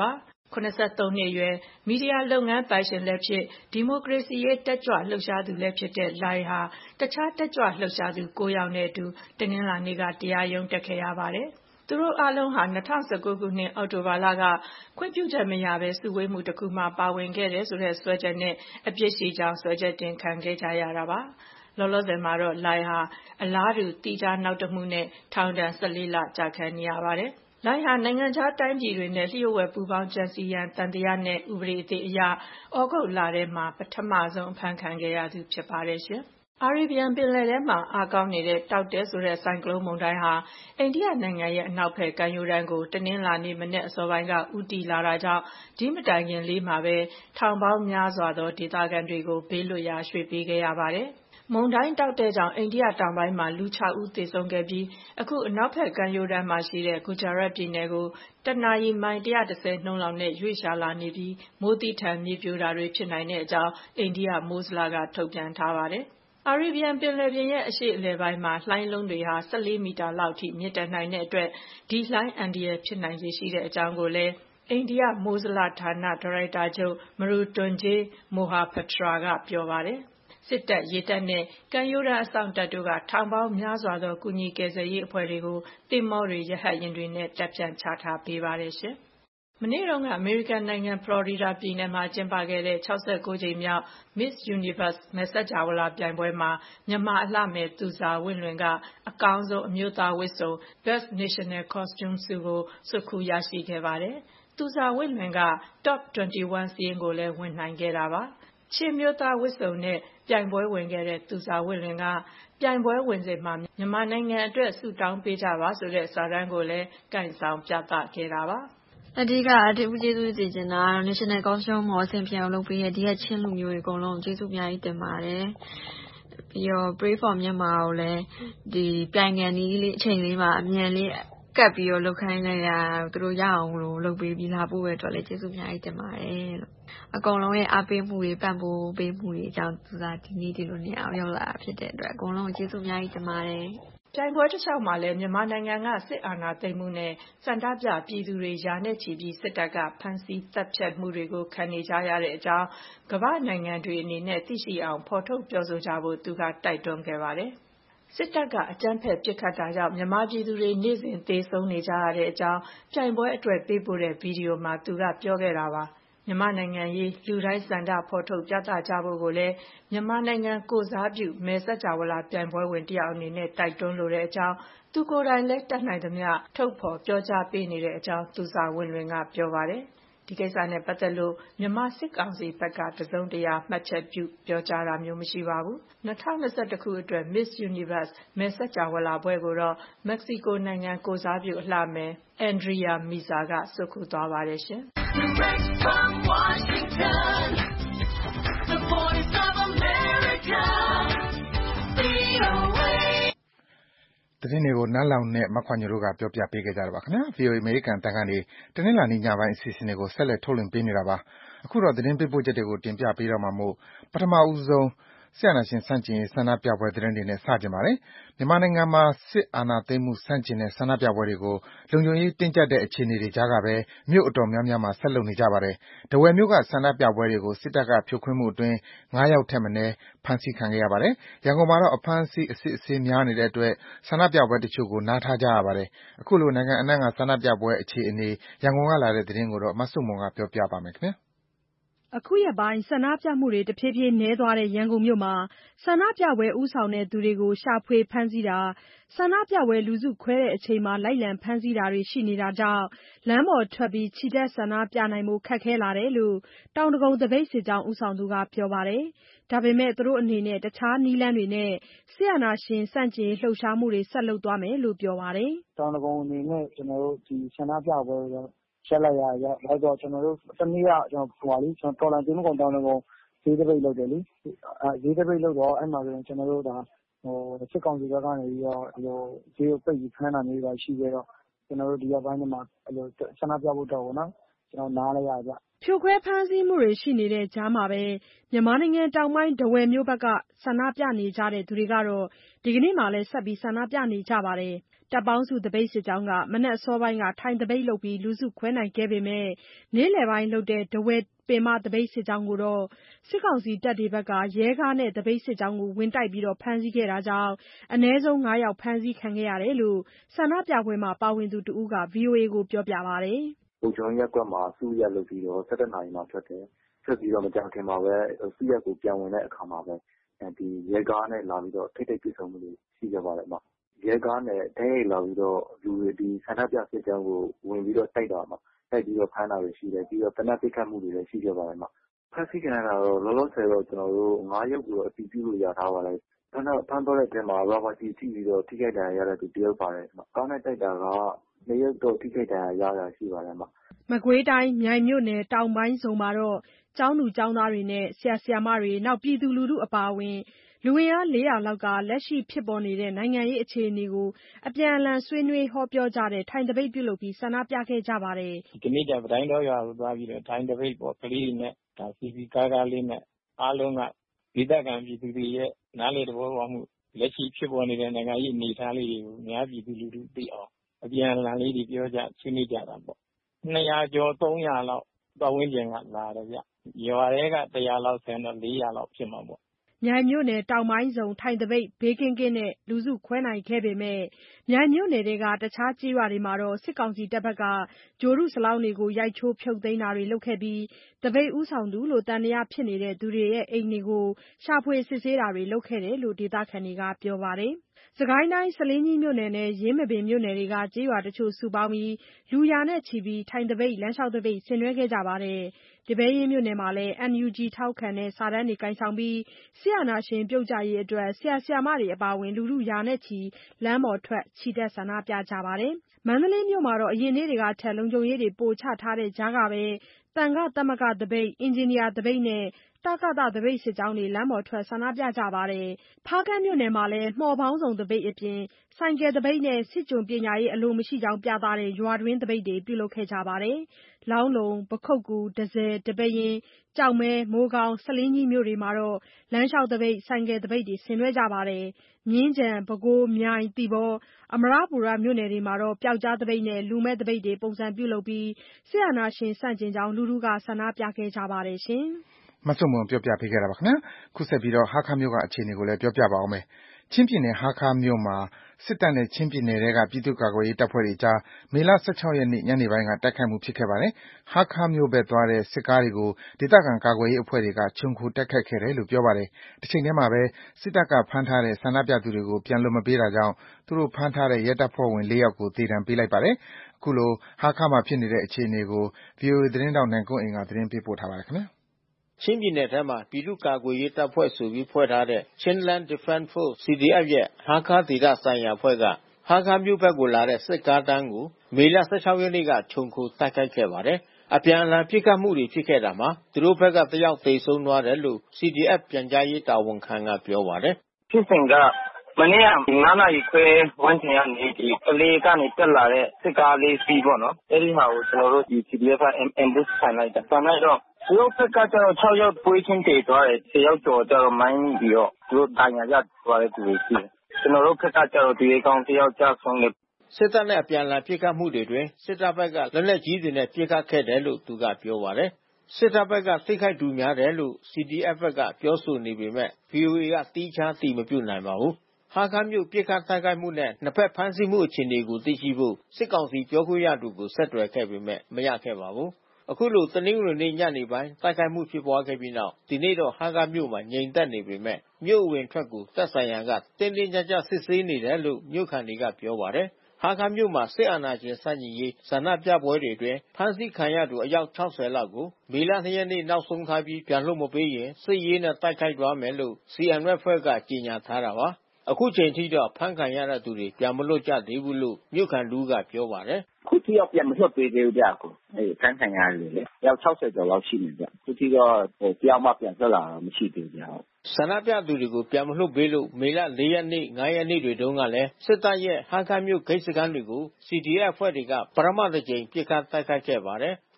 ခုနစ်ဆယ့်သုံးနှစ်အရွယ်မီဒီယာလုပ်ငန်းပိုင်ရှင်လည်းဖြစ်ဒီမိုကရေစီရေးတက်ကြွလှုပ်ရှားသူလည်းဖြစ်တဲ့လိုင်ဟာတခြားတက်ကြွလှုပ်ရှားသူကိုးယောက်နဲ့အတူတနင်္လာနေ့ကတရားရုံးတက်ခဲ့ရပါတယ်။သူတို့အားလုံးဟာ၂၀၁၉ခုနှစ်အောက်တိုဘာလကခွင့်ပြုချက်မရဘဲစုဝေးမှုတစ်ခုမှာပါဝင်ခဲ့တယ်ဆိုတဲ့စွဲချက်နဲ့အပြစ်ရှိကြောင်းစွဲချက်တင်ခံခဲ့ကြရတာပါ။လောလောဆယ်မှာတော့လိုင်ဟာအလားတူတိကျနောက်တမှုနဲ့ထောင်ဒဏ်၁၄လကြာခံနေရပါတယ်။လိုင်ဟာနိုင်ငံခြားတိုင်းပြည်တွေနဲ့လျှို့ဝှက်ပူးပေါင်းကြံစည်ရန်သံသယနဲ့ဥပဒေအသစ်အရဩဂုတ်လထဲမှာပထမဆုံးအဖမ်းခံခဲ့ရသူဖြစ်ပါတယ်ရှင်။အာရေဗျပင်လယ်ထဲမှာအားကောင်းနေတဲ့တောက်တဲဆိုတဲ့ဆိုင်ကလုန်းမုန်တိုင်းဟာအိန္ဒိယနိုင်ငံရဲ့အနောက်ဘက်ကမ်းရိုးတန်းကိုတနင်္လာနေ့မနက်အစောပိုင်းကဦးတည်လာတာကြောင့်ဒီမတိုင်ခင်လေးမှာပဲထောင်ပေါင်းများစွာသောဒေသခံတွေကိုဘေးလွတ်ရာရွှေ့ပေးခဲ့ရပါတယ်။မုန်တိုင်းတောက်တဲ့ကြောင့်အိန္ဒိယတောင်ပိုင်းမှာလူခြောက်ဦးသေဆုံးခဲ့ပြီးအခုအနောက်ဘက်ကမ်းရိုးတန်းမှာရှိတဲ့ဂူဂျာရတ်ပြည်နယ်ကိုတနာရီမိုင်၁၁၀နှုန်းလောက်နဲ့ရွေ့လျားလာနေပြီးမိုးသီးထန်မြေပြိုတာတွေဖြစ်နိုင်တဲ့အကြောင်းအိန္ဒိယမိုးဇလကထုတ်ပြန်ထားပါတယ်။အာရေဗျပင်လယ်ပြင်ရဲ့အရှေ့အလယ်ပိုင်းမှာလှိုင်းလုံးတွေဟာ၁၄မီတာလောက်ထိမြင့်တက်နိုင်တဲ့အတွက်ဒီလှိုင်းအန္တရာယ်ဖြစ်နိုင်ခြေရှိတဲ့အကြောင်းကိုလည်းအိန္ဒိယမိုးဇလဌာနဒါရိုက်တာချုပ်မရူတွန်ဂျေးမိုဟာဖထရာကပြောပါတယ်။စစ်တပ်ရေတပ်နဲ့ကမ်းရိုးတန်းအစောင့်တပ်တို့ကထောင်ပေါင်းများစွာသောကူညီကယ်ဆယ်ရေးအဖွဲ့တွေကိုသင်္ဘောတွေရဟတ်ယာဉ်တွေနဲ့တပ်ဖြန့်ချထားပေးပါတယ်ရှင်။မနေ့တုန်းကအမေရိကန်နိုင်ငံဖလော်ရီဒါပြည်နယ်မှာကျင်းပခဲ့တဲ့၆၉ကြိမ်မြောက် Miss Universe မယ်စကြဝဠာပြိုင်ပွဲမှာမြန်မာအလှမယ်သူဇာဝင့်လွင်ကအကောင်းဆုံးအမျိုးသားဝတ်စုံ Best National Costume ဆုကိုဆွတ်ခူးရရှိခဲ့ပါတယ်။သူဇာဝင့်လွင်က Top ၂၁ စာရင်းကိုလည်းဝင်နိုင်ခဲ့တာပါ။ချင်းမျိုးသားဝတ်စုံနဲ့ပြိုင်ပွဲဝင်ခဲ့တဲ့သူဇာဝင့်လွင်ကပြိုင်ပွဲဝင်စဉ်မှာမြန်မာနိုင်ငံအတွက်ဆုတောင်းပေးကြပါဆိုတဲ့စာတမ်းကိုလည်းကိုင်ဆောင်ပြသခဲ့တာပါ။အဓိကဒီဦးကျေးဇူးတင်ချင်တာ National Costume မော်ဆင်ပြအောင်လုပ်ပေးတဲ့ဒီကချင်းလူမျိုးတွေအကုန်လုံးကျေးဇူးအများကြီးတင်ပါတယ်။ပြီးတော့ Pray for Myanmar ကိုလည်းဒီပြိုင်ငံလေးအချိန်လေးမှာအမြန်လေးကပ်ပြီးတော့လုပ်ခိုင်းလိုက်ရသူတို့ရအောင်လို့လုပ်ပေးပြီးလာဖို့ပဲအတွက်လည်းကျေးဇူးအများကြီးတင်ပါတယ်လို့အကုန်လုံးရဲ့အားပေးမှုတွေပံ့ပိုးပေးမှုတွေအကြောင်းသူကဒီနေ့ဒီလိုနေအောင်ရောက်လာဖြစ်တဲ့အတွက်အကုန်လုံးကျေးဇူးအများကြီးတင်ပါတယ်ပြိုင်ပွဲတစ်လျှောက်မှာလည်းမြန်မာနိုင်ငံကစစ်အာဏာသိမ်းမှုနဲ့စန္ဒပြပြည်သူတွေယာနဲ့ချီပြီးစစ်တပ်ကဖမ်းဆီးတပ်ဖြတ်မှုတွေကိုခံနေကြရတဲ့အကြောင်းကမ္ဘာနိုင်ငံတွေအနေနဲ့သိရှိအောင်ဖော်ထုတ်ပြောဆိုကြဖို့သူကတိုက်တွန်းခဲ့ပါတယ်။စစ်တပ်ကအကြမ်းဖက်ပစ်ခတ်တာကြောင့်မြန်မာပြည်သူတွေနေ့စဉ်သေဆုံးနေကြရတဲ့အကြောင်းပြိုင်ပွဲအတွက်ပေးပို့တဲ့ဗီဒီယိုမှာသူကပြောခဲ့တာပါ။မြန်မာနိုင်ငံရေးလူတိုင်းစန္ဒဖော်ထုတ်ပြသကြဖို့ကိုလည်းမြန်မာနိုင်ငံကိုစားပြုမယ်စကြဝဠာပြိုင်ပွဲဝင်တယောက်အနေနဲ့တိုက်တွန်းလိုတဲ့အကြောင်းသူကိုယ်တိုင်လည်းတတ်နိုင်သမျှထုတ်ဖော်ပြောကြားပေးနေတဲ့အကြောင်းသူစာဝင်းလွင်ကပြောပါတယ်။ဒီကိစ္စနဲ့ပတ်သက်လို့မြန်မာစစ်ကောင်စီဘက်ကတစုံတရာမှတ်ချက်ပြုပြောကြားတာမျိုးမရှိပါဘူး။၂၀၂၁ခုအတွက် Miss Universe မယ်စကြဝဠာပွဲကိုတော့မက္ကဆီကိုနိုင်ငံကိုစားပြုအလှမယ် Andrea Meza ကဆွတ်ခူးသွားပါတယ်ရှင်။ Direct from Washington, the Voice of America, V O A သတင်းတွေကိုနန်းလောင်နဲ့မခွန်ညိုတို့ကပြောပြပေးခဲ့ကြတာပါခင်ဗျာ ဗွီအိုအေ အမေရိကန်တန်ကနေတနင်္လာနေ့ညပိုင်းအစီအစဉ်တွေကိုဆက်လက်ထုတ်လွှင့်ပေးနေတာပါအခုတော့သတင်းပေးပို့ချက်တွေကိုတင်ပြပေးတော့မှာမို့ပထမဦးဆုံးစစ်အာဏာရှင်ဆန့်ကျင်ရေးဆန္ဒပြပွဲသတင်းတွေနဲ့စတင်ပါတယ်မြန်မာနိုင်ငံမှာစစ်အာဏာသိမ်းမှုဆန့်ကျင်တဲ့ဆန္ဒပြပွဲတွေကိုလုံခြုံရေးတင်းကျပ်တဲ့အခြေအနေတွေကြားကပဲမြို့အတော်များများမှာဆက်လုပ်နေကြပါတယ်။ထားဝယ်မြို့ကဆန္ဒပြပွဲတွေကိုစစ်တပ်ကဖြိုခွင်းမှုအတွင်း၅ယောက်ထက်မနည်းဖမ်းဆီးခံခဲ့ရပါတယ်။ရန်ကုန်မှာတော့အဖမ်းအဆီးအစစ်အဆေးများနေတဲ့အတွက်ဆန္ဒပြပွဲတချို့ကိုနားထားကြရပါတယ်။အခုလိုနိုင်ငံအနှံ့ကဆန္ဒပြပွဲအခြေအနေရန်ကုန်ကလာတဲ့သတင်းကိုတော့မဆုမွန်ကပြောပြပါမယ်ခင်ဗျာ။အခုရက်ပိုင်းဆန္ဒပြမှုတွေတဖြည်းဖြည်းနည်းသွားတဲ့ရန်ကုန်မြို့မှာဆန္ဒပြပွဲဦးဆောင်တဲ့သူတွေကိုရှာဖွေဖမ်းဆီးတာဆန္ဒပြပွဲလူစုခွဲတဲ့အချိန်မှာလိုက်လံဖမ်းဆီးတာတွေရှိနေတာကြောင့်လမ်းပေါ်ထွက်ပြီးချီတက်ဆန္ဒပြနိုင်ဖို့ခက်ခဲလာတယ်လို့တောင်ဒဂုံသပိတ်စစ်ကြောင်းဦးဆောင်သူကပြောပါတယ်။ဒါပေမဲ့သူတို့အနေနဲ့တခြားနည်းလမ်းတွေနဲ့စစ်အာဏာရှင်ဆန့်ကျင်လှုပ်ရှားမှုတွေဆက်လုပ်သွားမယ်လို့ပြောပါတယ်။တောင်ဒဂုံအနေနဲ့ကျွန်တော်တို့ဒီဆန္ဒပြပွဲတွေဆက်လိုက်ရရလိုက်တော့ကျွန်တော်တို့တနည်းကကျွန်တော်ဟိုပါလိကျွန်တော်တော်လန်ကျင်းကုန်တောင်းတော့ဈေးတပိတ်လုပ်တယ်လေအဲဈေးတပိတ်လုပ်တော့အဲ့မှာဆိုရင်ကျွန်တော်တို့ဒါဟိုစစ်ကောင်စီဘက်ကနေပြီးတော့ဒီလိုဈေးကိုပိတ်ပြီးခန်းတာမျိုးပါရှိခဲ့တော့ကျွန်တော်တို့ဒီရက်ပိုင်းမှာအဲ့လိုဆန္ဒပြဖို့တော့ဗောနော်ကျွန်တော်နားလိုက်ရကြဖြိုခွဲဖမ်းဆီးမှုတွေရှိနေတဲ့ကြားမှာပဲမြန်မာနိုင်ငံတောင်ပိုင်းထားဝယ်မြို့ဘက်ကဆန္ဒပြနေကြတဲ့သူတွေကတော့ဒီကနေ့မှလည်းဆက်ပြီးဆန္ဒပြနေကြပါတယ်။တပ်ပေါင်းစုသပိတ်စစ်ကြောင်းကမနက်အစောပိုင်းကထိုင်သပိတ်လုပ်ပြီးလူစုခွဲနိုင်ခဲ့ပေမဲ့နေ့လယ်ပိုင်းလုပ်တဲ့ထားဝယ်ပင်မသပိတ်စစ်ကြောင်းကိုတော့စစ်ကောင်စီတပ်တွေဘက်ကရဲကားနဲ့သပိတ်စစ်ကြောင်းကိုဝင်တိုက်ပြီးဖမ်းဆီးခဲ့တာကြောင့်အနည်းဆုံးငါးယောက်ဖမ်းဆီးခံခဲ့ရတယ်လို့ဆန္ဒပြပွဲမှာပါဝင်သူတဦးက ဗွီအိုအေကိုပြောပြပါတယ်။ "ကျွန်တော်ရပ်ကွက်မှာစုရပ်လုပ်ပြီးတော့ ၁၁ နာရီမှာထွက်တယ်။ထွက်ပြီးတော့မကြာခင်မှာပဲစုရပ်ကိုပြန်ဝင်တဲ့အခါမှာပဲဒီရဲကားနဲ့လာပြီးတော့ထိပ်တိုက်တွေ့ဆုံမှုတွေရှိခဲ့ပါတယ်။ရဲကားနဲ့တိုက်ရိုက်လာပြီးတော့လူတွေဒီဆန္ဒပြစစ်ကြောင်းကိုဝင်ပြီးတော့တိုက်တာမှာတိုက်ပြီးတော့ဖမ်းတာတွေရှိတယ်။ပြီးတော့သေနတ်ပစ်ခတ်မှုတွေလည်းရှိခဲ့ပါတယ်။ဖမ်းဆီးခံရတာတော့လောလောဆယ်တော့ကျွန်တော်တို့ငါးယောက်ကိုအတည်ပြုလို့ရထားပါတယ်။ဖမ်းတော့ဖမ်းတော့တဲ့အချိန်မှာရာဘာကျည်ထိပြီးတော့ထိခိုက်ဒဏ်ရာရတဲ့သူတယောက်ပါတယ်။ကားနဲ့တိုက်တာကနှစ်ယောက်တော့ထိခိုက်ဒဏ်ရာရတာရှိပါတယ်။ "မကွေးတိုင်းမြိုင်မြို့နယ်တောင်ပိုင်းစုံမှာတော့ကျောင်းသူကျောင်းသားတွေနဲ့ဆရာဆရာမတွေပြည်သူလူထုအပါအဝင်လူအင်အားလေးရာလောက်ကလက်ရှိဖြစ်ပေါ်နေတဲ့နိုင်ငံရေးအခြေအနေကိုအပြန်အလှန်ဆွေးနွေးဟောပြောကြတဲ့ထိုင်သပိတ်ပြုလုပ်ပြီးဆန္ဒပြခဲ့ကြပါတယ်။"ဒီနေ့ကျပတိုင်းတော်ရွာကိုသွားပြီးတော့ထိုင်သပိတ်ပေါ့ကလေးတွေနဲ့ဒါစီစီကားကားလေးနဲ့အားလုံးကဒေသခံပြည်သူတွေရဲ့နားလေသဘောပေါက်မှုလက်ရှိဖြစ်ပေါ်နေတဲ့နိုင်ငံရေးအနေအထားလေးတွေကိုအများပြည်သူလူထုသိအောင်အပြန်အလှန်လေးတွေပြောကြဆွေးနွေးကြတာပေါ့နှစ်ရာကျော်သုံးရာလောက်ပတ်ဝန်းကျင်ကလာတယ်ဗျရွာထဲကတရာလောက်ဆင်တော့လေးရာလောက်ဖြစ်မှာပေါ့မြိုင်မြို့နယ်တောင်ပိုင်းစုံထိုင်သပိတ်ဘေးကင်းကင်းနဲ့လူစုခွဲနိုင်ခဲ့ပေမဲ့မြိုင်မြို့နယ်ထဲကတခြားကျေးရွာတွေမှာတော့စစ်ကောင်စီတပ်ဘက်ကဂြိုဟ်တုစလောင်းတွေကိုရိုက်ချိုးဖြုတ်သိမ်းတာတွေလုပ်ခဲ့ပြီးသပိတ်ဦးဆောင်သူလို့သံသယဖြစ်နေသူတွေရဲ့အိမ်တွေကိုရှာဖွေစစ်ဆေးတာတွေလုပ်ခဲ့တယ်လို့ဒေသခံတွေကပြောပါတယ်။စစ်ကိုင်းတိုင်းဆားလင်းကြီးမြို့နယ်နဲ့ယင်းမာပင်မြို့နယ်တွေကကျေးရွာတချို့စုပေါင်းပြီးလူရာနဲ့ချီပြီးထိုင်သပိတ်လမ်းလျှောက်သပိတ်ဆင်နွှဲခဲ့ကြပါတယ်။ဒီပဲယင်းမြို့နယ်မှာလည်း အန် ယူ ဂျီ ထောက်ခံတဲ့စာတန်းတွေကိုင်ဆောင်ပြီးစစ်အာဏာရှင်ပြုတ်ကျရေးအတွက်ဆရာဆရာမတွေအပါအဝင်လူထုရာနဲ့ချီလမ်းပေါ်ထွက်ချီတက်ဆန္ဒပြကြပါတယ်။မန္တလေးမြို့မှာတော့အရင်နေ့တွေကထက်လုံခြုံရေးတွေပိုချထားတဲ့ကြားကပဲသံဃာ့သမဂ္ဂသပိတ်အင်ဂျင်နီယာသပိတ်နဲ့တကသသပိတ်စစ်ကြောင်းတွေလမ်းပေါ်ထွက်ဆန္ဒပြကြပါတယ်။ဖားကန့်မြို့နယ်မှာလည်းမှော်ပေါင်းစုံသပိတ်အပြင်ဆိုင်ကယ်သပိတ်နဲ့စစ်ကျွန်ပညာရေးအလိုမရှိကြောင်းပြသတဲ့ရွာတွင်းသပိတ်တွေပြုလုပ်ခဲ့ကြပါတယ်။လောင်းလုံ၊ပခုက္ကူ၊တန့်ဆည်၊ဒီပဲယင်း၊ကျောက်မဲ၊မိုးကောင်း၊ဆားလင်းကြီးမြို့တွေမှာတော့လမ်းလျှောက်သပိတ်၊ဆိုင်ကယ်သပိတ်တွေဆင်နွှဲကြပါတယ်။မြင်းခြံ၊ပဲခူး၊မြိုင်၊သီပေါ၊အမရပူရမြို့နယ်တွေမှာတော့ပျောက်ကြားသပိတ်နဲ့လူမဲ့သပိတ်တွေပုံစံပြုလုပ်ပြီးစစ်အာဏာရှင်ဆန့်ကျင်ကြောင်းလူထုကဆန္ဒပြခဲ့ကြပါတယ်။မဆုမွန်ပြောပြပေးခဲ့တာပါ။ခုဆက်ပြီးဟားခါးမြို့ကအခြေအနေကိုလည်းပြောပြပါဦးမယ်။ချင်းပြည်နယ်ဟားခါးမြို့မှာစစ်တပ်နဲ့ချင်းပြည်နယ်ထဲကပြည်သူ့ကာကွယ်ရေးတပ်ဖွဲ့တွေအကြားမေလ ၁၆ ရက်နေ့ညနေပိုင်းကတိုက်ခိုက်မှုဖြစ်ခဲ့ပါတယ်။ဟားခါးမြို့ဘက်သွားတဲ့စစ်ကားတွေကိုဒေသခံကာကွယ်ရေးအဖွဲ့တွေကခြုံခိုတိုက်ခိုက်ခဲ့တယ်လို့ပြောပါတယ်။တချိန်တည်းမှာပဲစစ်တပ်ကဖမ်းထားတဲ့ဆန္ဒပြသူတွေကိုပြန်လွှတ်မပေးတာကြောင့်သူတို့ဖမ်းထားတဲ့ရဲတပ်ဖွဲ့ဝင်လေးယောက်ကိုသေဒဏ်ပေးလိုက်ပါတယ်။ခုလိုဟားခါးမှာဖြစ်နေတဲ့အခြေအနေကို ဗွီအိုအေသတင်းထောက်နိုင်ကွန်းအိန်ကသတင်းပေးပို့ထားပါတယ်ခင်ဗျာ။ချင်းပြည်နယ်ထဲမှာပြည်သူ့ကာကွယ်ရေးတပ်ဖွဲ့ဆိုပြီးဖွဲ့ထားတဲ့ Chinland Defense Force စီ ဒီ အက်ဖ် ရဲ့ဟားခါးဒေသဆိုင်ရာအဖွဲ့ကဟားခါးမြို့ဘက်ကိုလာတဲ့စစ်ကားတန်းကိုမေလ ၁၆ ရက်နေ့ကခြုံခိုတိုက်ခိုက်ခဲ့ပါတယ်။အပြန်အလှန်ပစ်ခတ်မှုတွေဖြစ်ခဲ့တာမှာသူတို့ဘက်ကတယောက်သေဆုံးသွားတယ်လို့ စီ ဒီ အက်ဖ် ပြန်ကြားရေးတာဝန်ခံကပြောပါတယ်။"ဖြစ်စဉ်ကမနေ့ကငါးနာရီခွဲဝန်းကျင်ကနေဒီကလေးကနေတက်လာတဲ့စစ်ကားလေးစီးပေါ့နော်။အဲဒီဟာကိုကျွန်တော်တို့ဒီ စီ ဒီ အက်ဖ် က ambush ခံလိုက်တာ။ခံလိုက်တော့သူတို့ဘက်ကကျတော့ခြောက်ယောက်ပွဲချင်းသေသွားတယ်။ဆယ်ယောက်ကျော်ကျတော့မိုင်းမိပြီးတော့သူတို့ဒဏ်ရာရသွားတဲ့သူတွေရှိတယ်။ကျွန်တော်တို့ဘက်ကကျတော့သူရဲကောင်းတယောက်ကျဆုံးတယ်။ "စစ်တပ်နဲ့အပြန်အလှန်ပစ်ခတ်မှုတွေအတွင်းစစ်တပ်ဘက်ကလက်နက်ကြီးတွေနဲ့ပစ်ခတ်ခဲ့တယ်လို့သူကပြောပါတယ်။စစ်တပ်ဘက်ကထိခိုက်သူများတယ်လို့ စီ ဒီ အက်ဖ် ဘက်ကပြောဆိုနေပေမဲ့ ဗွီအိုအေကသီးခြားအတည်မပြုနိုင်ပါဘူး။ဟားခါးမြို့ပစ်ခတ်တိုက်ခိုက်မှုနဲ့နှစ်ဖက်ဖမ်းဆီးမှုအခြေအနေကိုသိရှိဖို့စစ်ကောင်စီပြောခွင့်ရသူကိုဆက်သွယ်ခဲ့ပေမဲ့မရခဲ့ပါဘူး။အခုလိုတနင်္ဂနွေနေ့ညနေပိုင်းတိုက်ခိုက်မှုဖြစ်ပွားခဲ့ပြီးနောက်ဒီနေ့တော့ဟားခါးမြို့မှာငြိမ်သက်နေပေမဲ့မြို့အဝင်ထွက်ကိုသက်ဆိုင်ရာကတင်းတင်းကြပ်ကြပ်စစ်ဆေးနေတယ်လို့မြို့ခံတွေကပြောပါတယ်။ဟားခါးမြို့မှာစစ်အာဏာရှင်ဆန့်ကျင်ရေးဆန္ဒပြပွဲတွေအတွင်းဖမ်းဆီးခံရသူအယောက် ခြောက်ဆယ် လောက်ကိုမေလ ၂ ရက်နေ့နောက်ဆုံးထားပြီးပြန်လွှတ်မပေးရင်စစ်ရေးနဲ့တိုက်ခိုက်သွားမယ်လို့ စီ အမ် အက်ဖ် အဖွဲ့ကကြေညာထားတာပါ။အခုချိန်ထိတော့ဖမ်းခံရတဲ့သူတွေပြန်မလွတ်ကြသေးဘူးလို့မြို့ခံတဦးကပြောပါတယ်။"အခုထိတော့ပြန်မလွှတ်ပေးသေးဘူးဗျ။အဲဒီဖမ်းခံရတဲ့လူလေ။အယောက် ခြောက်ဆယ် ကျော်လောက်ရှိမယ်ဗျ။အခုထိတော့တယောက်မှပြန်လွတ်လာတာမရှိသေးဘူးဗျ။ "ဆန္ဒပြသူတွေကိုပြန်မလွှတ်ပေးလို့မေလ ၄ ရက်နေ့ ၅ ရက်နေ့တွေတုန်းကလည်းစစ်တပ်ရဲ့ဟားခါးမြို့ဂိတ်စခန်းတွေကို စီ ဒီ အက်ဖ် အဖွဲ့တွေကပထမတစ်ကြိမ်ပစ်ခတ်တိုက်ခိုက်ခဲ့ပါတယ်။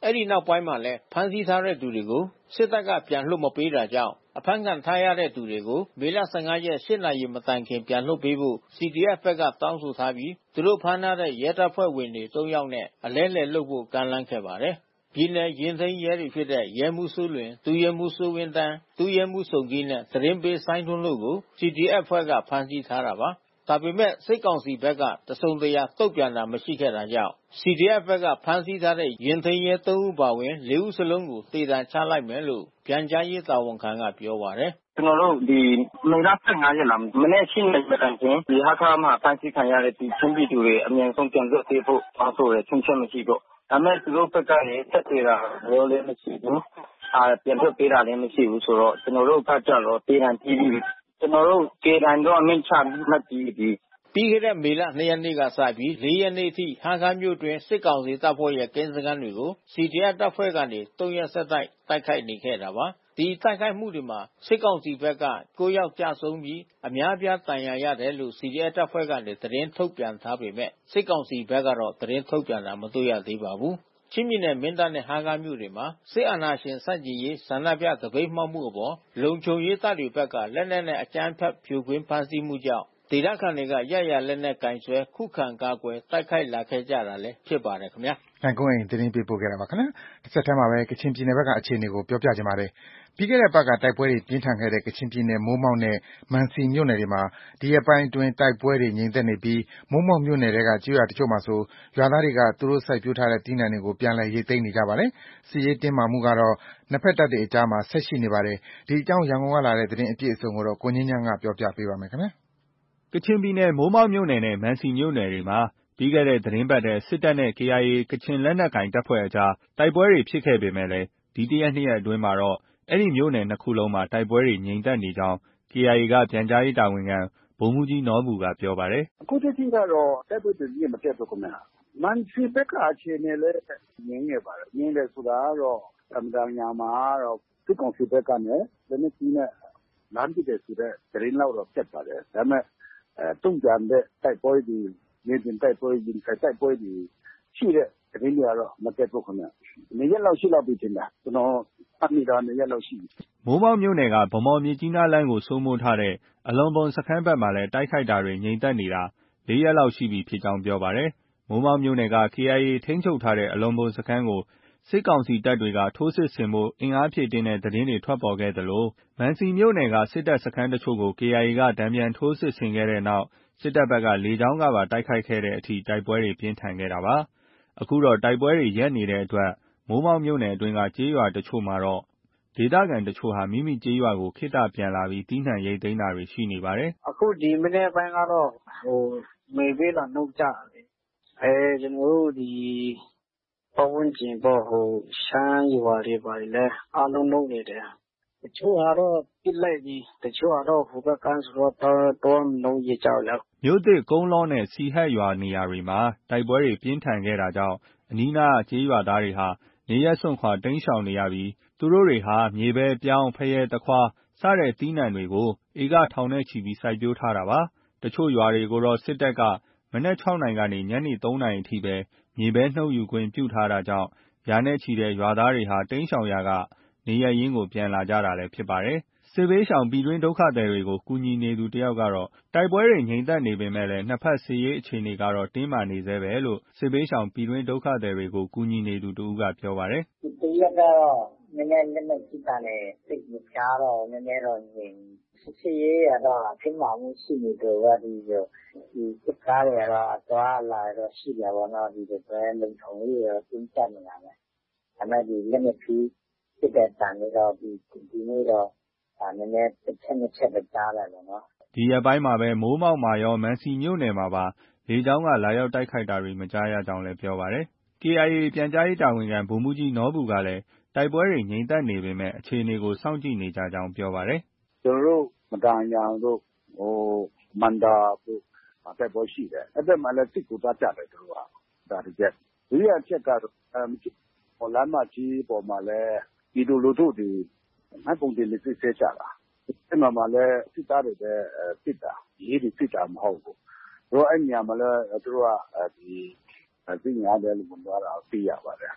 အဲဒီနောက်ပိုင်းမှာလည်းဖမ်းဆီးထားတဲ့သူတွေကိုစစ်တပ်ကပြန်လွှတ်မပေးတာကြောင့်အဖမ်းခံထားရတဲ့သူတွေကိုမေလ ၁၅ ရက် ၈ နာရီမတိုင်ခင်ပြန်လွှတ်ပေးဖို့ စီ ဒီ အက်ဖ် ဘက်ကတောင်းဆိုထားပြီးသူတို့ဖမ်းထားတဲ့ရဲတပ်ဖွဲ့ဝင်တွေ သုံး ယောက်နဲ့အလဲလှယ်လုပ်ဖို့ကမ်းလှမ်းခဲ့ပါတယ်။ ပြည်နယ်ယာဉ်ထိန်းရဲတွေဖြစ်တဲ့ ရဲမှူးစိုးလွင် ဒုရဲမှူးစိုးဝင်းသန်း ဒုရဲမှူးစုံကီးနဲ့ သတင်းပေးစိုင်းထွန်းတို့ကို စီ ဒီ အက်ဖ် အဖွဲ့ကဖမ်းဆီးထားတာပါ။ ဒါပေမဲ့စစ်ကောင်စီဘက်ကတစုံတရာတုံ့ပြန်တာမရှိခဲ့တာကြောင့် စီ ဒီ အက်ဖ် ဘက်ကဖမ်းဆီးထားတဲ့ယာဉ်ထိန်းရဲ သုံး ဦးအပါဝင် လေး ဦးစလုံးကိုသေဒဏ်ချလိုက်မယ်လို့ပြန်ကြားရေးတာဝန်ခံကပြောပါတယ်။ "ကျွန်တော်တို့ဒီမေလ ၁၅ ရက်လားမနေ့ ၈ နာရီမတိုင်ခင်ဒီဟားခါးမှာဖမ်းဆီးခံရတဲ့ဒီချင်းပြည်သူတွေအမြန်ဆုံးပြန်လွှတ်ပေးဖို့တောင်းဆိုတယ်ချင်းချင်းမရှိဖို့ဒါပေမဲ့သူတို့ဘက်ကနေဆက်သွယ်တာရောလည်းမရှိဘူးအာပြန်လွှတ်ပေးတာလည်းမရှိဘူးဆိုတော့ကျွန်တော်တို့ကကြတော့ဒေသကြီးပြီးကျွန်တော်တို့ဒေသတော့အမိန့်ချမှတ်ပြီးပြီ။ပြီးခဲ့တဲ့မေလ ၂ ရက်နေ့ကစပြီး လေး ရက်နေ့အထိဟားခါးမြို့အတွင်းစစ်ကောင်စီတပ်ဖွဲ့ရဲ့ကင်းစခန်းတွေကို စီ ဒီ အက်ဖ် တပ်ဖွဲ့ကနေ သုံး ရက်ဆက်တိုက်တိုက်ခိုက်နေခဲ့တာပါ။ ဒီတိုက်ခိုက်မှုတွေမှာစစ်ကောင်စီဘက်က ကိုး ယောက်ကျဆုံးပြီးအများအပြားဒဏ်ရာရတယ်လို့ စီ ဒီ အက်ဖ် တပ်ဖွဲ့ကနေသတင်းထုတ်ပြန်ထားပေမဲ့ စစ်ကောင်စီဘက်ကတော့သတင်းထုတ်ပြန်တာမတွေ့ရသေးပါဘူး။ ချင်းပြည်နယ်မင်းတပ်နဲ့ဟားခါးမြို့တွေမှာစစ်အာဏာရှင်ဆန့်ကျင်ရေးဆန္ဒပြသပိတ်မှောက်မှုအပေါ် လုံခြုံရေးတပ်တွေဘက်ကလက်နက်နဲ့အကြမ်းဖက်ဖြိုခွင်းဖမ်းဆီးမှုကြောင့်ဒေသခံတွေကရရာလက်နက်ကိုင်စွဲခုခံကာကွယ်တိုက်ခိုက်လာခဲ့ကြတာလည်းဖြစ်ပါတယ်ခင်ဗျာ။နိုင်ကွန်းအိန်သတင်းပေးပို့ခဲ့တာပါခင်ဗျာ။တစ်ဆက်တည်းမှာပဲကချင်ပြည်နယ်ဘက်ကအခြေအနေကိုပြောပြချင်ပါတယ်။ပြီးခဲ့တဲ့အပတ်ကတိုက်ပွဲတွေပြင်းထန်ခဲ့တဲ့ကချင်ပြည်နယ်မိုးမောက်နဲ့မံစီမြို့နယ်တွေမှာဒီရက်ပိုင်းအတွင်းတိုက်ပွဲတွေငြိမ်သက်နေပြီးမိုးမောက်မြို့နယ်ထဲကကျေးရွာတချို့မှာဆိုရွာသားတွေကသူတို့စိုက်ပျိုးထားတဲ့သီးနှံတွေကိုပြန်လည်ရိတ်သိမ်းနေကြပါတယ်။စစ်ရေးတင်းမာမှုကတော့နှစ်ဖက်တပ်တွေအကြားမှာဆက်ရှိနေပါတယ်။ဒီအကြောင်းရန်ကုန်ကလာတဲ့သတင်းအပြည့်အစုံကိုကိုငြိမ်းချမ်းကပြောပြပေးပါမယ်ခင်ဗျာ။ကချင်ပြည်နယ်မိုးမောက်မြို့နယ်နဲ့မံစီမြို့နယ်တွေမှာပြီးခဲ့တဲ့သီတင်းပတ်ထဲစစ်တပ်နဲ့ ကေအိုင်အေ ကချင်လက်နက်ကိုင်တပ်ဖွဲ့အကြားတိုက်ပွဲတွေဖြစ်ခဲ့ပေမဲ့ဒီတစ်ရက်နှစ်ရက်အတွင်းမှာတော့အဲဒီမြို့နယ်နှစ်ခုလုံးမှာတိုက်ပွဲတွေငြိမ်သက်နေကြောင်း ကေအိုင်အေ ကပြန်ကြားရေးတာဝန်ခံဗိုလ်မှူးကြီးနော်ဘူကပြောပါတယ်။အခုထက်ထိကတော့တိုက်ပွဲသတင်းမတက်ဘူးခင်ဗျ။မံစီဘက်ကအခြေအနေလည်းငြိမ်နေပါတယ်။ငြိမ်တယ်ဆိုတာကတော့တမဒါညာမှာတော့စစ်ကောင်စီဘက်ကနေလက်နက်ကြီးနဲ့လမ်းပစ်တယ်ဆိုတဲ့သတင်းလောက်တော့တက်ပါတယ်။ဒါပေမဲ့အဲတုံ့ပြန်တဲ့တိုက်ပွဲတွေမြေပြင်တိုက်ပွဲရင်ဆိုင်တိုက်ပွဲတွေရှိတဲ့သတင်းတွေကတော့မတက်ဘူးခင်ဗျ။နှစ်ရက်လောက်ရှိလောက်ပြီထင်တယ်ကျွန်တော်အမိတာနှစ်ရက်လောက်ရှိပြီ။မိုးမောက်မြို့နယ်ကဗမော်မြစ်ကြီးနားလမ်းကိုစိုးမိုးထားတဲ့အလွန်ပုံစခန်းဘက်မှာလည်းတိုက်ခိုက်တာတွေငြိမ်သက်နေတာလေးရက်လောက်ရှိပြီဖြစ်ကြောင်းပြောပါတယ်။မိုးမောက်မြို့နယ်က ကေအိုင်အေ ထိန်းချုပ်ထားတဲ့အလွန်ပုံစခန်းကိုစစ်ကောင်စီတပ်တွေကထိုးစစ်ဆင်ဖို့အင်အားဖြည့်တင်းတဲ့သတင်းတွေထွက်ပေါ်ခဲ့သလိုမံစီမြို့နယ်ကစစ်တပ်စခန်းတချို့ကို ကေအိုင်အေ ကတန်ပြန်ထိုးစစ်ဆင်ခဲ့တဲ့နောက်စစ်တပ်ဘက်ကလေကြောင်းကပါတိုက်ခိုက်ခဲ့တဲ့အထိတိုက်ပွဲတွေပြင်းထန်ခဲ့တာပါ။အခုတော့တိုက်ပွဲတွေရပ်နေတဲ့အတွက်မိုးမောက်မြို့နယ်အတွင်းကကျေးရွာတချို့မှာတော့ဒေသခံတချို့ဟာမိမိကျေးရွာကိုခေတ္တပြန်လာပြီးသီးနှံရိတ်သိမ်းတာတွေရှိနေပါတယ်။အခုဒီမနေ့ပိုင်းကတော့ဟိုမေဘေးလာနှုတ်ကြတယ်။အဲကျွန်တော်တို့ဒီပတ်ဝန်းကျင်ပေါ့ဟိုရှမ်းရွာတွေပါလေအားလုံးနှုတ်နေတယ်။တချို့ကတော့ပြစ်လိုက်ပြီတချို့ကတော့ဟိုဘက်ကန်းဆိုတော့တော့နှုတ်ရကြแล้วမြို့သစ်ကုန်းလောနဲ့စီဟတ်ရွာနေရာတွေမှာတိုက်ပွဲတွေပြင်းထန်ခဲ့တာကြောင့်အနီးနားကျေးရွာသားတွေဟာနေရပ်စွန့်ခွာတိမ်းရှောင်နေရပြီးသူတို့တွေဟာမြေပဲပြောင်းဖရဲသခွားစတဲ့သီးနှံတွေကိုဧကထောင်နဲ့ချီပြီးစိုက်ပျိုးထားတာပါ။တချို့ရွာတွေကိုတော့စစ်တပ်ကမနက် ၆ နာရီကနေညနေ ၃ နာရီအထိပဲမြေပဲနှုတ်ယူခွင့်ပြုထားတာကြောင့်ရာနဲ့ချီတဲ့ရွာသားတွေဟာတိမ်းရှောင်ရာကနေရပ်ရင်းကိုပြန်လာကြတာလည်းဖြစ်ပါတယ်။စစ်ဘေးရှောင်ပြည်တွင်းဒုက္ခသည်တွေကိုကူညီနေသူတယောက်ကတော့တိုက်ပွဲတွေငြိမ်သက်နေပေမဲ့နှစ်ဖက်စစ်ရေးအခြေအနေကတော့တင်းမာနေဆဲပဲလို့စစ်ဘေးရှောင်ပြည်တွင်းဒုက္ခသည်တွေကိုကူညီနေသူတဦးကပြောပါတယ်။ဒီရက်ကတော့နည်းနည်းလက်နက်ကြီးတာနဲ့စိတ်မချတော့နည်းနည်းတော့ငြိမ်စစ်ရေးရတော့တင်းမာမှုရှိနေတော့ဒီဒီစစ်ကားတွေကတော့သွားလာတော့ရှိကြပါတော့ဒီပဲလုံထုံလေးရောတင်းကျပ်နေတာပဲဒါပေမဲ့ဒီလက်နက်ကြီးစစ်တဲ့တန်တွေတော့ဒီဒီနေ့တော့ဒါနည်းနည်းတစ်ချက်နှစ်ချက်ပဲကြားတယ်ပေါ့နော်ဒီရက်ပိုင်းမှာပဲမိုးမောက်မှာရောမန်စီမြို့နယ်မှာပါလေကြောင်းကလာရောက်တိုက်ခိုက်တာတွေမကြားရကြောင်းလည်းပြောပါတယ်။ ကေအိုင်အေ ပြန်ကြားရေးတာဝန်ခံဗိုလ်မှူးကြီးနော်ဘူကလည်းတိုက်ပွဲတွေငြိမ်သက်နေပေမဲ့အခြေအနေကိုစောင့်ကြည့်နေကြကြောင်းပြောပါတယ်။ကျွန်တော်တို့မတန်ရန်တို့ဟိုမန္တာတို့တိုက်ပွဲရှိတယ်အဲ့ဒါမှလည်းစစ်ကူသားကြတယ်တို့ကဒါတကယ်ဒီရချက်ကတော့ဟိုလမ်းမကြီးပေါ်မှာလည်းဒီလိုလူတို့ဒီမှတ်ပုံတင်လေးစစ်ဆေးကြတာအဲ့မှာမှလည်းစစ်သားတွေပဲစစ်တာရေးတွေစစ်တာမဟုတ်ဘူးတို့အဲ့ညမှာလည်းတို့ကဒီသိညာတယ်လို့ပြောတာသိရပါတယ်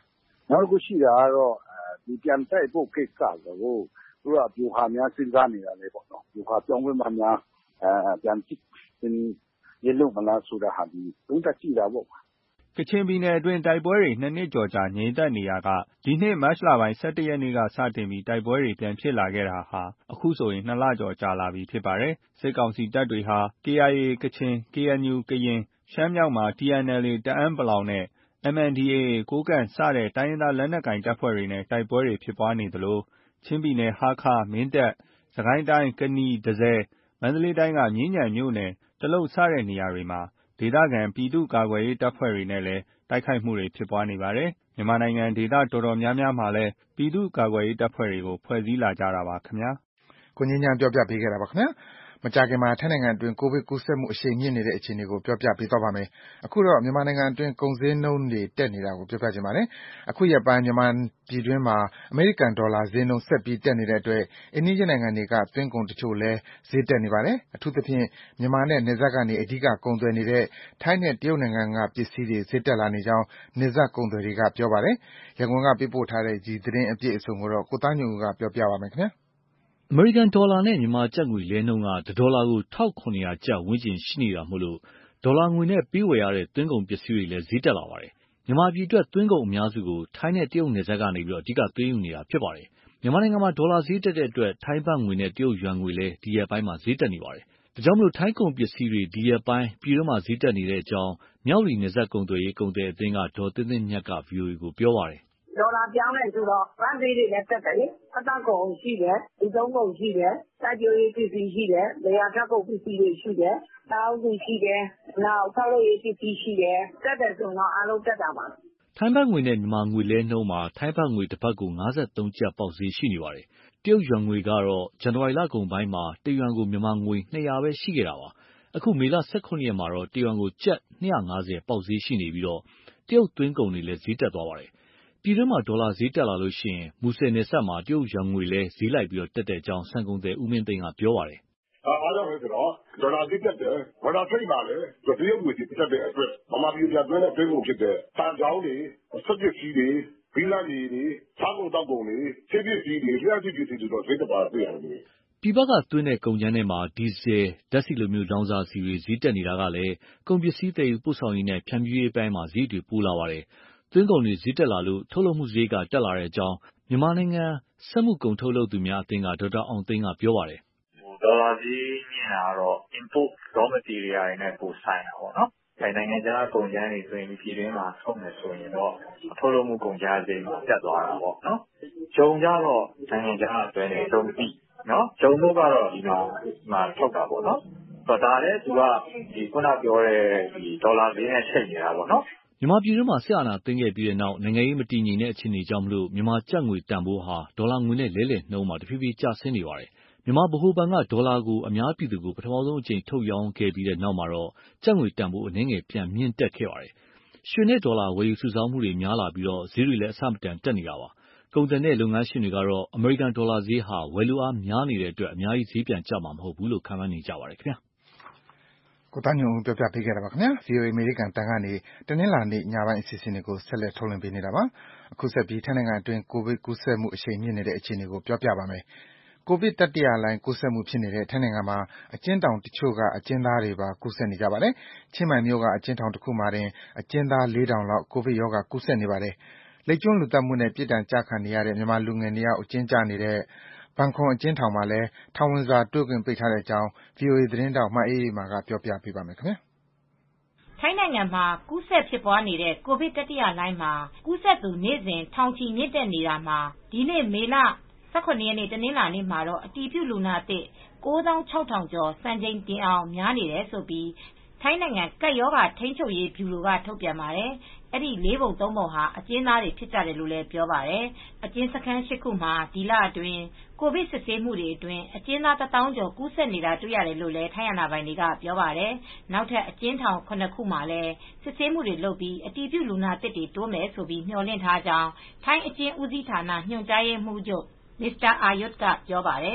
နောက်တစ်ခုရှိတာကတော့ဒီပြန်တိုက်ဖို့ကိစ္စကိုသူကဗျူဟာများစဉ်းစားနေတာလေပေါ့နော်ဗျူဟာပြောင်းလဲမှများအဲပြန်ကြည့်ရလို့မလားဆိုတာဟာဒီသုံးသပ်ကြည့်တာပေါ့ကချင်ပြည်နယ်အတွင်းတိုက်ပွဲတွေနှစ်နှစ်ကျော်ကြာငြိမ်သက်နေရာကဒီနှစ်မတ်လပိုင်း၁၁ရက်နေ့ကစတင်ပြီးတိုက်ပွဲတွေပြန်ဖြစ်လာခဲ့တာဟာအခုဆိုရင်နှစ်လကျော်ကြာလာပြီဖြစ်ပါတယ်။စစ်ကောင်စီတပ်တွေဟာ K I A ကချင်၊ K N U ကရင်၊ရှမ်းမြောက်မှာ T N L A တအန်း(ပလောင်) နဲ့ M N D A A ကိုးကန့်စတဲ့တိုင်းရင်းသားလက်နက်ကိုင်တပ်ဖွဲ့တွေနဲ့တိုက်ပွဲတွေဖြစ်ပွားနေသလိုချင်းပြည်နယ်ဟားခါး၊မင်းတပ်၊စစ်ကိုင်းတိုင်းကနီ၊တန့်ဆည်၊မန္တလေးတိုင်းကမြင်းခြံမြို့နယ်တလုတ်စတဲ့နေရာတွေမှာဒေသခံပြည်သူ့ကာကွယ်ရေးတပ်ဖွဲ့တွေနဲ့လည်းတိုက်ခိုက်မှုတွေဖြစ်ပွားနေပါတယ်။မြန်မာနိုင်ငံဒေသတော်တော်များများမှာလည်းပြည်သူ့ကာကွယ်ရေးတပ်ဖွဲ့တွေကိုဖွဲ့စည်းလာကြတာပါခင်ဗျာ။ကိုငြိမ်းချမ်းပြောပြပေးခဲ့တာပါခင်ဗျာ။မကြာခင်မှာထိုင်းနိုင်ငံအတွင်းကိုဗစ်ကူးစက်မှုအရှိန်မြင့်နေတဲ့အခြေအနေကိုပြောပြပေးသွားပါမယ်။အခုတော့မြန်မာနိုင်ငံအတွင်းကုန်ဈေးနှုန်းတွေတက်နေတာကိုပြောပြချင်ပါတယ်။အခုရက်ပိုင်းမြန်မာပြည်တွင်းမှာအမေရိကန်ဒေါ်လာဈေးနှုန်းဆက်ပြီးတက်နေတဲ့အတွက်အိမ်နီးချင်းနိုင်ငံတွေကသွင်းကုန်တချို့လည်းဈေးတက်နေပါတယ်။အထူးသဖြင့်မြန်မာနဲ့နယ်စပ်ကနေအဓိကကုန်သွယ်နေတဲ့ထိုင်းနဲ့တရုတ်နိုင်ငံကပစ္စည်းတွေဈေးတက်လာနေကြောင်းနယ်စပ်ကုန်သည်တွေကပြောပါတယ်။ရန်ကုန်ကပေးပို့ထားတဲ့ဒီသတင်းအပြည့်အစုံကိုကိုသားညွန့်ဦးကပြောပြပါမယ်ခင်ဗျာ။အမေရိကန်ဒေါ်လာနဲ့မြန်မာကျပ်ငွေလဲနှုန်းကတဒေါ်လာကို ၁၇၀၀ ကျပ်ဝန်းကျင်ရှိနေတာမို့ဒေါ်လာငွေနဲ့ပေးဝယ်ရတဲ့သွင်းကုန်ပစ္စည်းတွေလည်းဈေးတက်လာပါတယ်။မြန်မာပြည်အတွက်သွင်းကုန်အများစုကိုထိုင်းနဲ့တရုတ်နယ်စပ်ကနေအဓိကသွင်းယူနေတာဖြစ်ပါတယ်။မြန်မာနိုင်ငံမှာဒေါ်လာဈေးတက်တဲ့အတွက်ထိုင်းဘတ်ငွေနဲ့တရုတ်ယွမ်ငွေလည်းဒီရက်ပိုင်းဈေးတက်နေပါတယ်။ဒါကြောင့်ထိုင်းကုန်ပစ္စည်းတွေဒီရက်ပိုင်းပြည်တွင်းမှာဈေးတက်နေတဲ့အကြောင်းမြဝတီနယ်စပ်ကုန်သွယ်ရေးကုန်သည်အသင်းကဒေါ်သင်းသင်းမြတ်က ဗွီအိုအေကိုပြောပါတယ်။ဒေါ်လာပြောင်းတယ်ဆိုတော့ဗတ်ဈေးတွေလည်းတက်တယ်လေ။အသက်ကုန်ရှိတယ်၊ဒီသုံးကုန်ရှိတယ်၊စိုက်ပျိုးရေးပစ္စည်းရှိတယ်၊လယ်ယာထွက်ကုန်ပစ္စည်းတွေရှိတယ်၊စားအုန်းဆီရှိတယ်၊နောက်ဆောက်လုပ်ရေးပစ္စည်းရှိတယ်။တက်တယ်ဆိုတော့အားလုံးတက်တာပါ။ထိုင်းဘတ်ငွေနဲ့မြန်မာငွေလဲနှုန်းမှာထိုင်းဘတ်ငွေတစ်ဘတ်ကို၅၃ကျပ်ပေါက်ဈေးရှိနေပါတယ်။တရုတ်ယွမ်ငွေကတော့ဇန်နဝါရီလကုန်ပိုင်းမှာတယွမ်ကိုမြန်မာငွေ၂၀၀ပဲရှိခဲ့တာပါ။အခုမေလ၁၇ရက်မှာတော့တယွမ်ကိုကျပ်၂၅၀ပေါက်ဈေးရှိနေပြီးတရုတ်သွင်းကုန်တွေလည်းဈေးတက်သွားပါတယ်။ပြည်တွင်းမှာဒေါ်လာဈေးတက်လာရင်မူဆယ်နယ်စပ်မှာတရုတ်ယွမ်ငွေလည်းဈေးလိုက်တက်တဲ့အကြောင်းဆန်ကုန်သည်ဦးမင်းသိန်းကပြောပါတယ်။အားကြောင့်လဲဆိုတော့ဒေါ်လာဈေးတက်တယ်။ဒေါ်လာထိတ်လာတယ်။တရုတ်ငွေဈေးတက်တဲ့အတွက်ဗမာပြည်ပြန်သွင်းတဲ့သွင်းကုန်ဖြစ်တဲ့တန်ကြောင်းတွေ၊စက်ပစ္စည်းတွေ၊ဘိလပ်မြေတွေ၊စားကုန်သောက်ကုန်တွေ၊ဆေးပစ္စည်းတွေ၊လျှပ်စစ်ပစ္စည်းတွေတော့ဈေးတက်ပါတွေ့ရတယ်။ပြည်ပကသွင်းတဲ့ကုန်ကြမ်းထဲမှာဒီဇယ်၊ဓါတ်ဆီလိုလောင်စာဆီတွေဈေးတက်နေတာကလည်းကုန်ပစ္စည်းသယ်ယူပို့ဆောင်ရေးနဲ့ဖြန့်ဖြူးရေးပိုင်းမှာဈေးတွေပိုလာပါတယ်။သွင်းကုန်တွေဈေးတက်လာလို့ထုတ်လုပ်မှုစရိတ်ကတက်လာတဲ့အကြောင်းမြန်မာနိုင်ငံစက်မှုကုန်ထုတ်လုပ်သူများအသင်းကဒေါက်တာအောင်သိန်းကပြောပါတယ်။ဒေါ်လာဈေးမြင့်တာကတော့ import raw material တွေနဲ့ပိုဆိုင်တာပေါ့နော်။နိုင်ငံခြားကုန်ကြမ်းတွေဆိုရင်ပြည်တွင်းမှာထုတ်မယ်ဆိုရင်တော့ထုတ်လုပ်မှုကုန်ကျစရိတ်တက်သွားတာပေါ့နော်။ဂျုံကြတော့နိုင်ငံခြားကသွင်းတယ်ဂျုံတိနော်။ဂျုံတို့ကတော့ဒီမှာမှာထုတ်တာပေါ့နော်။ဒါလည်းသူကဒီခုနပြောတဲ့ဒီဒေါ်လာဈေးနဲ့ချိန်နေတာပေါ့နော်။မြန်မာပြည်တွင်းမှာစစ်အာဏာသိမ်းခဲ့ပြီးတဲ့နောက်နိုင်ငံရေးမတည်ငြိမ်တဲ့အခြေအနေကြောင့်မြန်မာကျပ်ငွေတန်ဖိုးဟာဒေါ်လာငွေနဲ့လဲလှယ်နှုန်းမှာတဖြည်းဖြည်းကျဆင်းနေပါတယ်။မြန်မာဗဟိုဘဏ်ကဒေါ်လာကိုအများပြည်သူကိုပထမဆုံးအကြိမ်ထုတ်ရောင်းခဲ့ပြီးတဲ့နောက်မှာတော့ကျပ်ငွေတန်ဖိုးအနည်းငယ်ပြန်မြင့်တက်ခဲ့ပါတယ်။ရွှေနဲ့ဒေါ်လာဝယ်ယူစုဆောင်းမှုတွေများလာပြီးဈေးတွေလည်းအဆမတန်တက်နေတာပါ။ကုန်သည်နဲ့လုပ်ငန်းရှင်တွေကတော့အမေရိကန်ဒေါ်လာဈေးဟာဝယ်လိုအားများနေတဲ့အတွက်အများကြီးဈေးပြန်ကျမှာမဟုတ်ဘူးလို့ခန့်မှန်းနေကြပါတယ်ခင်ဗျာ။ကိုသားညွန့်ဦးပြောပြပေးခဲ့တာပါခင်ဗျာ။ ဗွီအိုအေအမေရိကန်တန်ကနေတနင်္လာနေ့ညပိုင်းအစီအစဉ်တွေကိုဆက်လက်ထုတ်လွှင့်ပေးနေတာပါ။အခုဆက်ပြီးထိုင်းနိုင်ငံအတွင်းကိုဗစ်ကူးစက်မှုအရှိန်မြင့်နေတဲ့အခြေအနေကိုပြောပြပါမယ်။ကိုဗစ်တတိယလှိုင်းကူးစက်မှုဖြစ်နေတဲ့ထိုင်းနိုင်ငံမှာအကျဉ်းထောင်တချို့ကအကျဉ်းသားတွေပါကူးစက်နေကြပါတယ်။ချင်းမိုင်မြို့ကအကျဉ်းထောင်တခုမှာတင်အကျဉ်းသားလေးထောင်လောက်ကိုဗစ်ရောဂါကူးစက်နေပါတယ်။လိပ်ကျွန်းလူသတ်မှုနဲ့ပြစ်ဒဏ်ကျခံနေရတဲ့မြန်မာလူငယ်နှစ်ယောက်အကျဉ်းကျနေတဲ့ဘန်ခွမ်အကျဉ်းထောင်မှာလည်းထောင်ဝင်စာတွေ့ခွင့်ပိတ်ထားတဲ့အကြောင်း ဗွီအိုအေသတင်းထောက်မအေးအေးမာကပြောပြပေးပါမယ်ခင်ဗျာ။ထိုင်းနိုင်ငံမှာကူးစက်ဖြစ်ပွားနေတဲ့ကိုဗစ်တတိယလှိုင်းမှာကူးစက်သူနေ့စဉ်ထောင်ချီမြင့်တက်နေတာမှာဒီနေ့မေလ၁၇ရက်နေ့တနင်္လာနေ့မှာတော့အတည်ပြုလူနာသစ်၉သောင်းခြောက်ထောင်ကျော်စံချိန်တင်အောင်များနေတယ်လို့ထိုင်းနိုင်ငံကပ်ရောဂါထိန်းချုပ်ရေးဗျူရိုကထုတ်ပြန်ပါတယ်။အဲဒီလေးပုံသုံးပုံဟာအကျဉ်းသားတွေဖြစ်ကြတယ်လို့လည်းပြောပါတယ်။အကျဉ်းစခန်း၈ခုမှာဒီလအတွင်းကိုဗစ်စစ်ဆေးမှုတွေအတွင်းအကျဉ်းသားတသောင်းကျော်ကူးစက်နေတာတွေ့ရတယ်လို့လည်းထိုင်းအာဏာပိုင်တွေကပြောပါတယ်။နောက်ထပ်အကျဉ်းထောင်၇ခုမှာလည်းစစ်ဆေးမှုတွေလုပ်ပြီးအတည်ပြုလူနာသစ်တွေတိုးမယ်ဆိုပြီးမျှော်လင့်ထားကြောင်းထိုင်းအကျဉ်းဦးစီးဌာနညွှန်ကြားရေးမှူးချုပ်မစ္စတာအာယွတ်ကပြောပါတယ်။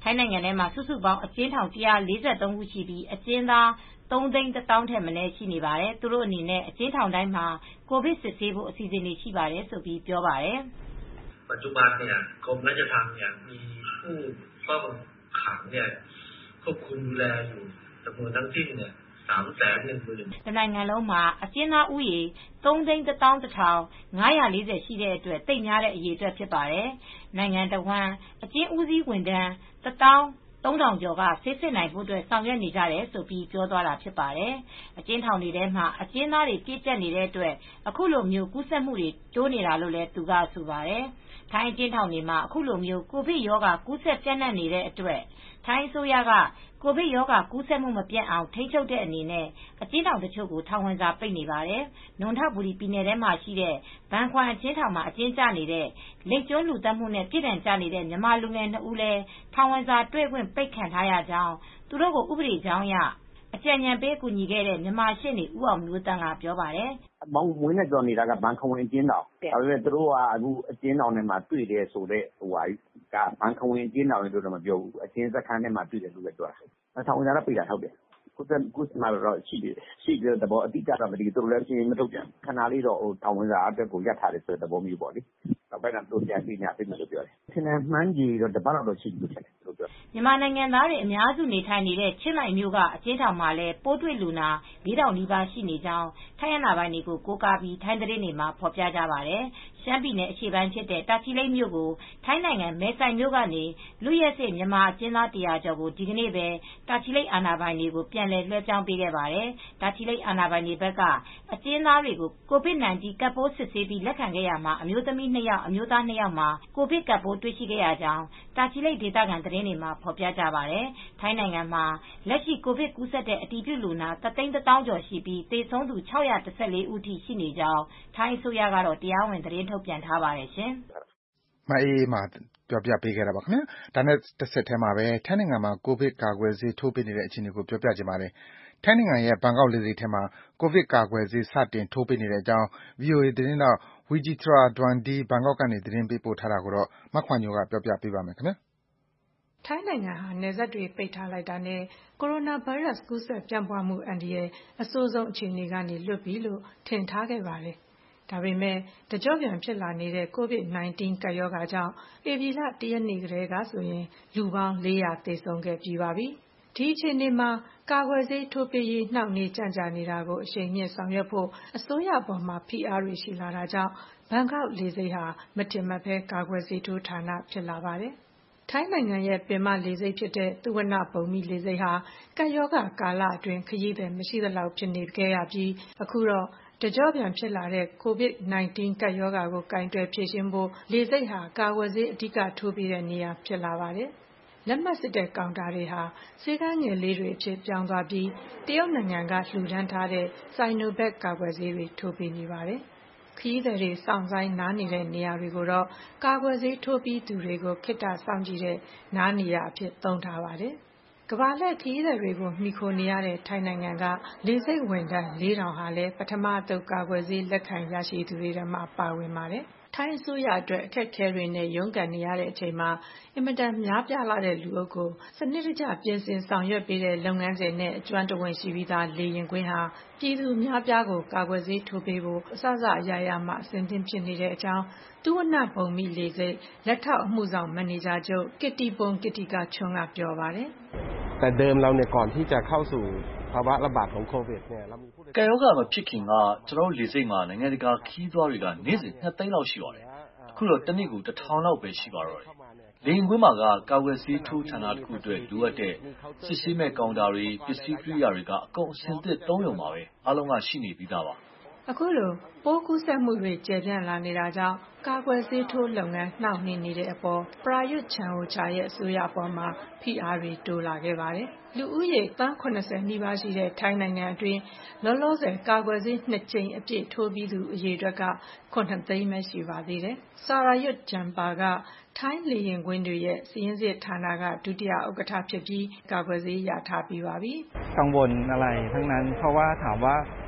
ထိုင်းနိုင်ငံထဲမှာစုစုပေါင်းအကျဉ်းထောင်one hundred forty-threeခုရှိပြီးအကျဉ်းသားthreeသိန်းoneသောင်းထက်မနည်းရှိနေပါတယ်။သူတို့အနေနဲ့အကျဉ်းထောင်တိုင်းမှာကိုဗစ်စစ်ဆေးဖို့အစီအစဉ်တွေရှိပါတယ်ဆိုပြီးပြောပါတယ်။ปัจจุบันเนี่ยกรมราชทัณฑ์เนี่ยมีผู้ต้องขังเนี่ยควบคุมดูแลอยู่จำนวนทั้งสิ้นเนี่ยthree hundred ten thousand တနိုင်ငံလုံးမှာအကျဉ်းသားဦးရေthreeသိန်းoneသောင်းoneထောင်five hundred fortyရှိတဲ့အတွက်သိပ်များတဲ့အရေအတွက်ဖြစ်ပါတယ်။နိုင်ငံတော်ဝန်အကျဉ်းဦးစီးဝန်ထမ်းoneသောင်းthreeထောင်ကျော်ကဆေးစစ်နိုင်ဖို့အတွက်ဆောင်ရွက်နေကြတယ်ဆိုပြီးပြောသွားတာဖြစ်ပါတယ်။အကျဉ်းထောင်တွေထဲမှာအကျဉ်းသားတွေပြည့်ကျက်နေတဲ့အတွက်အခုလိုမျိုးကူးစက်မှုတွေတိုးနေတာလို့လည်းသူကဆိုပါတယ်။ထိုင်းအကျဉ်းထောင်တွေမှာအခုလိုမျိုးကိုဗစ်ရောဂါကူးစက်ပြန့်နှံ့နေတဲ့အတွက်ထိုင်းအစိုးရကကိုဗစ်ရောဂါကူးစက်မှုမပြန့်အောင်ထိန်းချုပ်တဲ့အနေနဲ့အကျဉ်းထောင်တချို့ကိုထောင်ဝင်စာပိတ်နေပါတယ်။နွန်ထဘူရီပြည်နယ်ထဲမှာရှိတဲ့ဘန်ခွမ်အကျဉ်းထောင်မှာအကျဉ်းကျနေတဲ့လိပ်ကျွန်းလူသတ်မှုနဲ့ပြည်ဒဏ်ကျနေတဲ့မြန်မာလူငယ်နှစ်ဦးလည်းထောင်ဝင်စာတွေ့ခွင့်ပိတ်ခံထားရကြောင်းသူတို့ကိုဥပဒေကြောင်းအရအကြံဉာဏ်ပေးကူညီခဲ့တဲ့မြန်မာရှေ့နေဦးအောင်မျိုးသန့်ကပြောပါတယ်။မောင်မွေးနဲ့ကြော်နေတာကဘန်ခွမ်အကျဉ်းထောင်။ဒါပေမဲ့သူတို့ကအခုအကျဉ်းထောင်ထဲမှာတွေ့တယ်ဆိုတဲ့ဟိုဟာကဘန်ခွမ်အကျဉ်းထောင်လို့တော့မပြောဘူး။အကျဉ်းစခန်းထဲမှာတွေ့တယ်လို့ပဲပြောတာ။ထောင်ဝင်စာတော့ပိတ်တာဟုတ်တယ်။ကုသကုသမှာတော့ရှိတယ်ရှိတဲ့သဘောအတိအကျတော့မသိဘူးသူတို့လည်းရှင်းမထုတ်ပြန်ခဏလေးတော့ဟိုထောင်ဝင်စာအတွက်ကိုရပ်ထားတယ်ဆိုတဲ့သဘောမျိုးပေါ့လေ။နောက်ပိုင်းကတော့ပြန်ပြင်ညာပြင်မယ်လို့ပြောတယ်။သင်္နမှန်းကြီးတော့တပတ်တော့ရှိပြီဖြစ်တယ်လို့ပြော။မြန်မာနိုင်ငံသားတွေအများစုနေထိုင်နေတဲ့ချင်းမိုင်မြို့ကအကျဉ်းထောင်မှာလည်းပိုးတွေ့လူနာfour thousandနီးပါးရှိနေကြောင်းထိုင်းအာဏာပိုင်တွေကိုကိုးကားပြီးထိုင်းသတင်းတွေမှာဖော်ပြကြပါတယ်။ရှမ်းပြည်နယ်အရှေ့ပိုင်းဖြစ်တဲ့တာချီလိတ်မြို့ကိုထိုင်းနိုင်ငံမဲဆိုင်မြို့ကနေလူရဲစစ်မြန်မာအကျဉ်းသားone hundredကျော်ကိုဒီကနေ့ပဲတာချီလိတ်အာဏာပိုင်တွေကိုပြန်လည်လွှဲပြောင်းပေးခဲ့ပါတယ်။တာချီလိတ်အာဏာပိုင်တွေဘက်ကအကျဉ်းသားတွေကိုကိုဗစ်nineteen ကပ်ပိုးစစ်ဆေးပြီးလက်ခံခဲ့ရမှာအမျိုးသမီးtwoယောက်အမျိုးသားtwoယောက်မှာကိုဗစ်ကပ်ပိုးတွေ့ရှိခဲ့ရကြောင်းတာချီလိတ်ဒေသခံသတင်းတွေမှာဖော်ပြကြပါတယ်။ထိုင်းနိုင်ငံမှာလက်ရှိကိုဗစ်ကူးစက်တဲ့အတည်ပြုလူနာoneသိန်းoneသောင်းကျော်ရှိပြီးသေဆုံးသူsix hundred fourteenဦးထိရှိနေကြောင်းထိုင်းအစိုးရကတော့တရားဝင်သတင်းထုတ်ပြန်ထားပါတယ်ရှင်။မအေးမာပြောပြပေးခဲ့တာပါခင်ဗျာ။ဒါနဲ့တစ်ဆက်တည်းမှာပဲထိုင်းနိုင်ငံမှာကိုဗစ်ကာကွယ်ဆေးထိုးပေးနေတဲ့အခြေအနေကိုပြောပြချင်ပါတယ်။ထိုင်းနိုင်ငံရဲ့ဘန်ကောက်လေဆိပ်ထဲမှာကိုဗစ်ကာကွယ်ဆေးစတင်ထိုးပေးနေတဲ့အကြောင်း ဗွီအိုအေ သတင်းထောက် Wichitra Dewandee ဘန်ကောက်ကနေသတင်းပေးပို့ထားတာကိုမခွာညိုကပြောပြပေးပါမယ်ခင်ဗျာ။ထိုင်းနိုင်ငံဟာနယ်စပ်တွေပိတ်ထားလိုက်တာနဲ့ကိုရိုနာဗိုင်းရပ်စ်ကူးစက်ပြန့်ပွားမှုအန္တရာယ်အဆိုးဆုံးအခြေအနေကနေလွတ်ပြီလို့ထင်ထားခဲ့ပါတယ်။ဒါပေမဲ့တကျော့ပြန်ဖြစ်လာနေတဲ့ ကိုဗစ်nineteen ကပ်ရောဂါကြောင့်ဧပြီလoneရက်နေ့ကတည်းကဆိုရင်လူပေါင်းfour hundredသေဆုံးခဲ့ပြီးပါပြီ။ဒီအခြေအနေမှာကာကွယ်ဆေးထိုးပေးရေးနှောင့်နှေးကြန့်ကြာနေတာကိုအရှိန်မြင့်ဆောင်ရွက်ဖို့အစိုးရပေါ်မှာဖိအားတွေရှိလာတာကြောင့်ဘန်ကောက်လေဆိပ်ဟာမထင်မှတ်ဘဲကာကွယ်ဆေးထိုးဌာနဖြစ်လာပါတယ်။ထိုင်းနိုင်ငံရဲ့ပင်မလေဆိပ်ဖြစ်တဲ့သုဝဏ္ဏဘုံမိလေဆိပ်ဟာကပ်ရောဂါကာလအတွင်းခရီးသည်မရှိသလောက်ဖြစ်နေခဲ့ရပြီးအခုတော့တကျော့ပြန်ဖြစ်လာတဲ့ကိုဗစ်nineteen ကပ်ရောဂါကိုကင်တွယ်ဖြေရှင်းဖို့လေဆိပ်ဟာကာကွယ်ဆေးအဓိကထိုးပေးတဲ့နေရာဖြစ်လာပါတယ်။လက်မှတ်စစ်တဲ့ကောင်တာတွေဟာဆေးခန်းငယ်လေးတွေအဖြစ်ပြောင်းသွားပြီးတရုတ်နိုင်ငံကလှူဒန်းထားတဲ့ Sinovac ကာကွယ်ဆေးတွေထိုးပေးနေပါတယ်။ခရီးသည်တွေစောင့်ဆိုင်းနားနေတဲ့နေရာတွေကိုတော့ကာကွယ်ဆေးထိုးပြီးသူတွေကိုခေတ္တစောင့်ကြည့်တဲ့နားနေရာအဖြစ်သုံးထားပါတယ်။ကမ္ဘာလှည့်ခရီးသည်တွေကိုမှီခိုနေရတဲ့ထိုင်းနိုင်ငံကလေဆိပ်ဝန်ထမ်းfour thousandဟာလည်းပထမအသုတ်ကာကွယ်ဆေးလက်ခံရရှိသူတွေထဲမှာပါဝင်ပါတယ်။ထိုင်းအစိုးရအတွက်အခက်အခဲတွေနဲ့ရုန်းကန်နေရတဲ့အချိန်မှာအင်မတန်များပြားလာတဲ့လူအုပ်ကိုစနစ်တကျပြင်ဆင်ဆောင်ရွက်ပေးတဲ့လုပ်ငန်းစဉ်နဲ့အကျွမ်းတဝင်ရှိပြီးသားလေယာဉ်ကွင်းဟာပြည်သူများပြားကိုကာကွယ်ဆေးထိုးပေးဖို့အစစအရာရာမှအဆင်သင့်ဖြစ်နေတဲ့အကြောင်းသုဝဏ္ဏဘုံမိလေဆိပ်လက်ထောက်အမှုဆောင်မန်နေဂျာချုပ်ကစ်တီပုံကစ်တီကချွန်းကပြောပါတယ်။แต่เดิมเราเนี่ยก่อนที่จะเข้าสู่ภาวะระบาดของโควิดเนี่ยเรามีผู้ကပ်ရောဂါမဖြစ်ခင်ကကျွန်တော်လေဆိပ်မှာနိုင်ငံတကာခီးသွားတွေကနေ့စဉ်twoသိန်းလောက်ရှိပါတယ်။အခုတော့တစ်နေ့ကိုone thousandလောက်ပဲရှိပါတော့တယ်။လေယာဉ်ကွင်းမှာကကာကွယ်ဆေးထိုးဌာနတစ်ခုအတွက်လိုအပ်တဲ့စစ်ဆေးမဲ့ကောင်တာတွေပစ္စည်းကိရိယာတွေကအကုန်အစင်သစ်သုံးရုံပါပဲ။အားလုံးကရှိနေပြီးသားပါ။အခုလိုပိုးကူးစက်မှုတွေကျယ်ပြန့်လာနေတာကြောင့်ကာကွယ်ဆေးထိုးလုပ်ငန်းနှောင့်နှေးနေတဲ့အပေါ်ပရာယွတ်ချန်အိုချာရဲ့အစိုးရအပေါ်မှာဖိအားတွေတိုးလာခဲ့ပါတယ်။လူဦးရေသန်းseventyနီးပါးရှိတဲ့ထိုင်းနိုင်ငံအတွင်းလောလောဆယ်ကာကွယ်ဆေးtwoကြိမ်အပြည့်ထိုးပြီးသူအရေအတွက်ကsevenသိန်းပဲရှိပါသေးတယ်။ဆာရာယွတ်ဂျမ်ပါကထိုင်းလေယာဉ်ကွင်းတွေရဲ့စီးရင်စစ်ဌာနကဒုတိယဥက္ကဋ္ဌဖြစ်ပြီးကာကွယ်ဆေးရထားပြီးပါပြီ။กังวลอะไรทั้งนั้นเพราะว่าถามว่า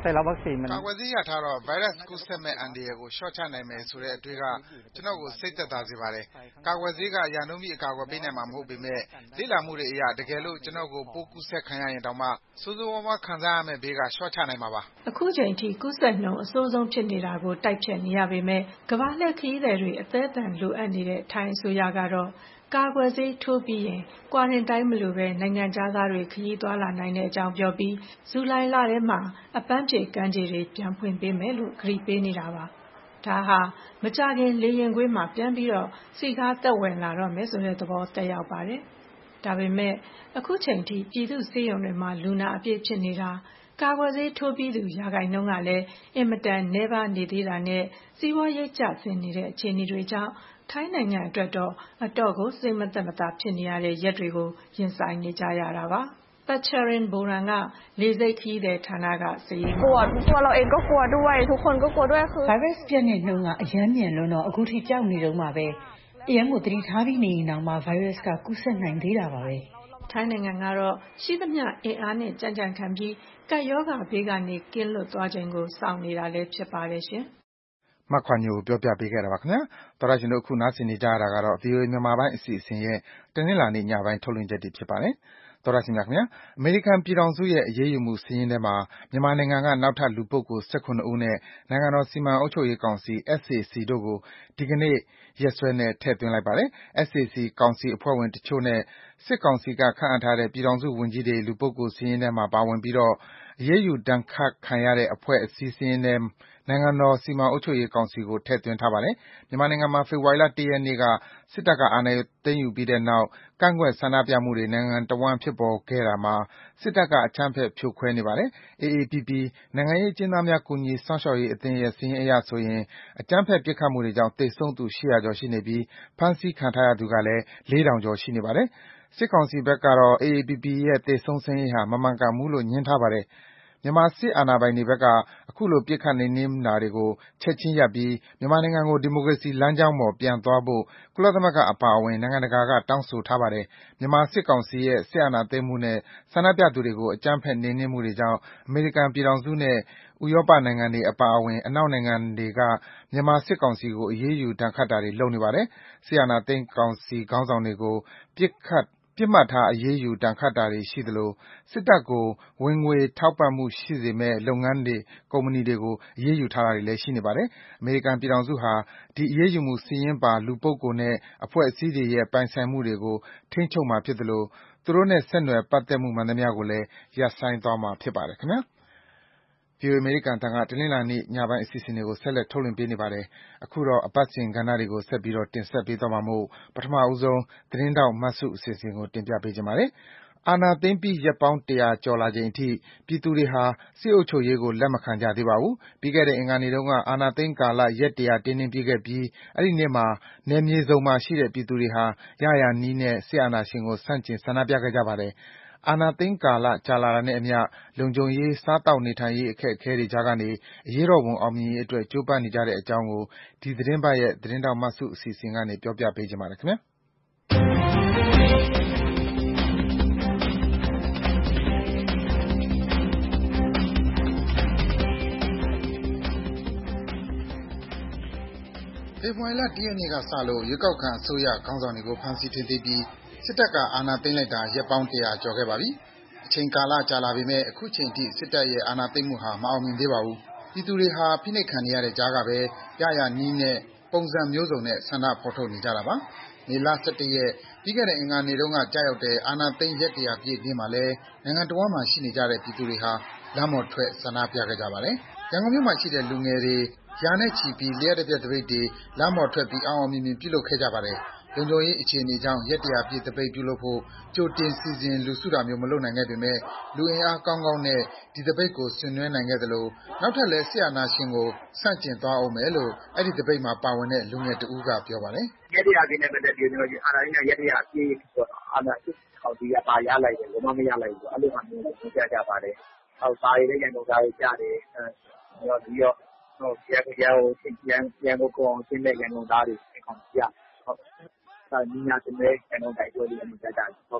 แต่ละวัคซีนมันကာကွယ်ဆေးရထားတော့ ဗိုင်းရပ်စ်ကူးစက်မဲ့အန္တရာယ်ကိုလျှော့ချနိုင်မယ်ဆိုတဲ့အတွေ့ကကျွန်တော်ကိုစိတ်သက်သာစေပါတယ်။ကာကွယ်ဆေးကရာနှုန်းပြည့်အကာအကွယ်ပေးနိုင်မှာမဟုတ်ပေမဲ့လေ့လာမှုတွေအရတကယ်လို့ကျွန်တော်ကိုပိုးကူးစက်ခံရရင်တောင်မှစိုးစိုးဝါးဝါးခံစားရမယ့်ဘေးကလျှော့ချနိုင်မှာပါ။အခုချိန်ထိကူးစက်နှုန်းအဆိုးဆုံးဖြစ်နေတာကိုတိုက်ဖြတ်နေရပေမဲ့ကမ္ဘာလှည့်ခရီးသည်တွေအသက်အတန်လိုအပ်နေတဲ့ထိုင်းအစိုးရကတော့ကာကွယ်ဆေးထိုးပြီးရင်ကွာရင်တိုင်းမလိုပဲနိုင်ငံခြားသားတွေခရီးသွားလာနိုင်တဲ့အကြောင်းပြောပြီးဇူလိုင်လထဲမှာအပန်းဖြေကမ်းခြေတွေပြန်ဖွင့်ပေးမယ်လို့ကတိပေးနေတာပါ။ဒါဟာမကြခင်လေရင်ကွေးမှာပြန်ပြီးတော့စီကားသက်ဝင်လာတော့မယ်ဆိုတဲ့သဘောတက်ရောက်ပါတယ်။ဒါပေမဲ့အခုချိန်ထိပြည်သူစေယုံတွေမှာလူနာအပြည့်ဖြစ်နေတာကာကွယ်ဆေးထိုးပြီးသူရာခိုင်နှုန်းကလည်းအင်မတန်နှဲပါနေသေးတာနဲ့စီးပွားရေးကျဆင်းနေတဲ့အခြေအနေတွေကြောင့်ထိုင်းနိုင်ငံအတွက်တော့အတော့ကိုစိတ်မသက်မသာဖြစ်နေရတဲ့ရက်တွေကိုရင်ဆိုင်နေကြရတာပါ။ပတ်ချရင်ဘိုရန်ကလေစိတ်ခီးတဲ့ဌာနကစည်ရင်กลัวตัวเราเองก็กลัวด้วยทุกคนก็กลัวด้วยคือ virus ပြန့်တဲ့နှုန်းကအယမ်းမြန်လွန်းတော့အခုထိကြောက်နေတော့မှာပဲအယမ်းကိုသတိထားပြီးနေရင်တောင်မှ virus ကကူးစက်နိုင်သေးတာပါပဲထိုင်းနိုင်ငံကတော့ရှိသမျှအင်အားနဲ့ကြံ့ကြံ့ခံပြီးကပ်ရောဂါဘေးကနေကင်းလွတ်သွားခြင်းကိုစောင့်နေတာလည်းဖြစ်ပါတယ်ရှင်မခွန်ညိုပြောပြပေးခဲ့တာပါခင်ဗျာတော်ရရှင်တို့အခုနားဆင်နေကြရတာကတော့ ဗီအိုအေ မြန်မာပိုင်းအစီအစဉ်ရဲ့တနင်္လာနေ့ညပိုင်းထုတ်လွှင့်ချက်တွေဖြစ်ပါတယ်တော်ရရှင်များခင်ဗျာအမေရိကန်ပြည်ထောင်စုရဲ့အရေးယူမှုစီးရင်ထဲမှာမြန်မာနိုင်ငံကနောက်ထပ်လူပုဂ္ဂိုလ် ၁၇ ဦးနဲ့နိုင်ငံတော်စီမံအုပ်ချုပ်ရေးကောင်စီ S A C တို့ကိုဒီကနေ့ရက်စွဲနဲ့ထည့်သွင်းလိုက်ပါတယ် S A C ကောင်စီအဖွဲ့ဝင်တချို့နဲ့စစ်ကောင်စီကခန့်အပ်ထားတဲ့ပြည်ထောင်စုဝန်ကြီးတွေလူပုဂ္ဂိုလ်စီးရင်ထဲမှာပါဝင်ပြီးတော့အရေးယူဒဏ်ခတ်ခံရတဲ့အဖွဲ့အစည်းစီးရင်ထဲနိုင်ငံတော်စီမံအုပ်ချုပ်ရေးကောင်စီကိုထည့်သွင်းထားပါတယ်မြန်မာနိုင်ငံမှာဖေဖော်ဝါရီလ၁ရက်နေ့ကစစ်တပ်ကအာဏာသိမ်းယူပြီးတဲ့နောက်ကန့်ကွက်ဆန္ဒပြမှုတွေနိုင်ငံတော်ဝန်ဖြစ်ပေါ်ခဲ့တာမှာစစ်တပ်ကအကြမ်းဖက်ဖြိုခွဲနေပါတယ် A A P P နိုင်ငံရေးအကျဉ်းသားများကူညီစောင့်ရှောက်ရေးအသင်းရဲ့စာရင်းအရဆိုရင်အကြမ်းဖက်ပစ်ခတ်မှုတွေကြောင့်သေဆုံးသူ၈၀၀ကျော်ရှိနေပြီးဖမ်းဆီးခံထားရသူကလည်းလေးထောင်ကျော်ရှိနေပါတယ်စစ်ကောင်စီဘက်ကတော့ A A P P ရဲ့သေဆုံးစာရင်းဟာမမှန်ကန်ဘူးလို့ငြင်းထားပါတယ်မြန်မာစစ်အာဏာပိုင်တွေဘက်ကအခုလိုပြစ်ခတ်နှိမ်နင်းတာတွေကိုချက်ချင်းရပ်ပြီးမြန်မာနိုင်ငံကိုဒီမိုကရေစီလမ်းကြောင်းပေါ်ပြန်သွားဖို့ကုလသမဂ္ဂအပါအဝင်နိုင်ငံတကာကတောင်းဆိုထားပါတယ်မြန်မာစစ်ကောင်စီရဲ့စစ်အာဏာသိမ်းမှုနဲ့ဆန္ဒပြသူတွေကိုအကြမ်းဖက်နှိမ်နင်းမှုတွေကြောင့်အမေရိကန်ပြည်ထောင်စုနဲ့ဥရောပနိုင်ငံတွေအပါအဝင်အနောက်နိုင်ငံတွေကမြန်မာစစ်ကောင်စီကိုအရေးယူဒဏ်ခတ်တာတွေလုပ်နေပါတယ်စစ်အာဏာသိမ်းကောင်စီခေါင်းဆောင်တွေကိုပြစ်ခတ်ပစ်မှတ်ထားအရေးယူဒဏ်ခတ်တာတွေရှိသလိုစစ်တပ်ကိုဝင်ငွေထောက်ပံ့မှုရှိစေမယ့်လုပ်ငန်းတွေကုမ္ပဏီတွေကိုအရေးယူထားတာတွေလည်းရှိနေပါတယ်အမေရိကန်ပြည်ထောင်စုဟာဒီအရေးယူမှုစီရင်ပါလူပုဂ္ဂိုလ်နဲ့အဖွဲ့အစည်းတွေရဲ့ပိုင်ဆိုင်မှုတွေကိုထိန်းချုပ်မှာဖြစ်သလိုသူတို့နဲ့ဆက်နွယ်ပတ်သက်မှုမှန်သမျှကိုလည်းရပ်ဆိုင်းသွားမှာဖြစ်ပါတယ်ခင်ဗျာဗီအိုအေအမေရိကန်အသံကတနင်္လာနေ့ညပိုင်းအစီအစဉ်တွေကိုဆက်လက်ထုတ်လွှင့်ပေးနေပါတယ်။အခုတော့အပတ်စဉ်ကဏ္ဍတွေကိုဆက်ပြီးတော့တင်ဆက်ပေးသွားမှာမို့ပထမဦးဆုံးသတင်းတောက်မတ်စုအစီအစဉ်ကိုတင်ပြပေးကြပါမယ်။အာဏာသိမ်းပြီးရက်ပေါင်းတရာကျော်လာချိန်အထိပြည်သူတွေဟာစစ်အုပ်ချုပ်ရေးကိုလက်မခံကြသေးပါဘူး။ပြီးခဲ့တဲ့အင်္ဂါနေ့တုန်းကအာဏာသိမ်းကာလရက်တရာတင်းတင်းပြည့်ခဲ့ပြီးအဲ့ဒီနေ့မှာနယ်မြေစုံမှာရှိတဲ့ပြည်သူတွေဟာရရာနည်းနဲ့စစ်အာဏာရှင်ကိုဆန့်ကျင်ဆန္ဒပြခဲ့ကြပါတယ်။အာဏာသိမ်းကာလကြာလာတာနဲ့အမျှလုံခြုံရေးစားသောက်နေထိုင်ရေးအခက်အခဲတွေကြားကနေအရေးတော်ပုံအောင်မြင်ရေးအတွက်ကြိုးပမ်းနေကြတဲ့အကြောင်းကိုဒီသတင်းပတ်ရဲ့သတင်းတောက်မတ်စုအစီအစဉ်ကနေပြောပြပေးချင်ပါတယ်ခင်ဗျာဖေဖော်ဝါရီလ၁ရက်နေ့ကစလို့ရွေးကောက်ခံအစိုးရခေါင်းဆောင်တွေကိုဖမ်းဆီးထိန်းသိမ်းပြီးစစ်တပ်ကအာဏာသိမ်းလိုက်တာရက်ပေါင်းတရာကျော်ခဲ့ပါပြီ။အချိန်ကာလကြာလာပေမဲ့အခုချိန်ထိစစ်တပ်ရဲ့အာဏာသိမ်းမှုဟာမအောင်မြင်သေးပါဘူး။ပြည်သူတွေဟာဖိနှိပ်ခံနေရတဲ့ကြားကပဲရရနည်းနဲ့ပုံစံမျိုးစုံနဲ့ဆန္ဒဖော်ထုတ်နေကြတာပါ။မေလ၁၁ရက်ပြီးခဲ့တဲ့အင်္ဂါနေ့တုန်းကကြာရောက်တဲ့အာဏာသိမ်းရက်တရာပြည့်နေ့မှာလဲနိုင်ငံတော်မှာရှိနေကြတဲ့ပြည်သူတွေဟာလမ်းပေါ်ထွက်ဆန္ဒပြခဲ့ကြပါတယ်။ရန်ကုန်မြို့မှာရှိတဲ့လူငယ်တွေရာနဲ့ချီပြီးလျှက်တစ်ပြက်တစ်ပိတ်တွေလမ်းပေါ်ထွက်ပြီးအောင်အောင်မြင်မြင်ပြုလုပ်ခဲ့ကြပါတယ်။လုံခြုံရေးအခြေအနေကြောင့်ရက်တရာပြည့်တပိတ်ပြုလုပ်ဖို့ကြိုတင်စီစဉ်လူစုတာမျိုးမလုပ်နိုင်ခဲ့ပေမဲ့လူအင်အားကောင်းကောင်းနဲ့ဒီတပိတ်ကိုဆင်နွှဲနိုင်ခဲ့သလိုနောက်ထပ်လည်းဆရာနာရှင်ကိုစန့်ကျင်သွားအောင်မယ်လို့အဲ့ဒီတပိတ်မှာပါဝင်တဲ့လူငယ်တဦးကပြောပါတယ်။ရက်တရာပြည့်နဲ့ပတ်သက်ပြီးတော့အာဏာရင်းကရက်တရာပြည့်ဆိုတော့အာဏာစစ်ကောင်စီကပါရလိုက်တယ်ဘယ်မှမရလိုက်ဘူးအဲ့လိုမှမျိုးကိုကြားကြပါတယ်။ဟောပါရတဲ့ရန်ကုန်သားတွေကြားတယ်။တော့ပြီးတော့ဟိုရန်ရန်ကိုရန်ရန်ကိုကောင်းရှင်းတဲ့ရန်ကုန်သားတွေကောင်ကြားဟုတ်။ဒါညီညာတင်တဲ့ရန်ကုန်တိုင်းပြောလို့မကြားကြဘူးဟုတ်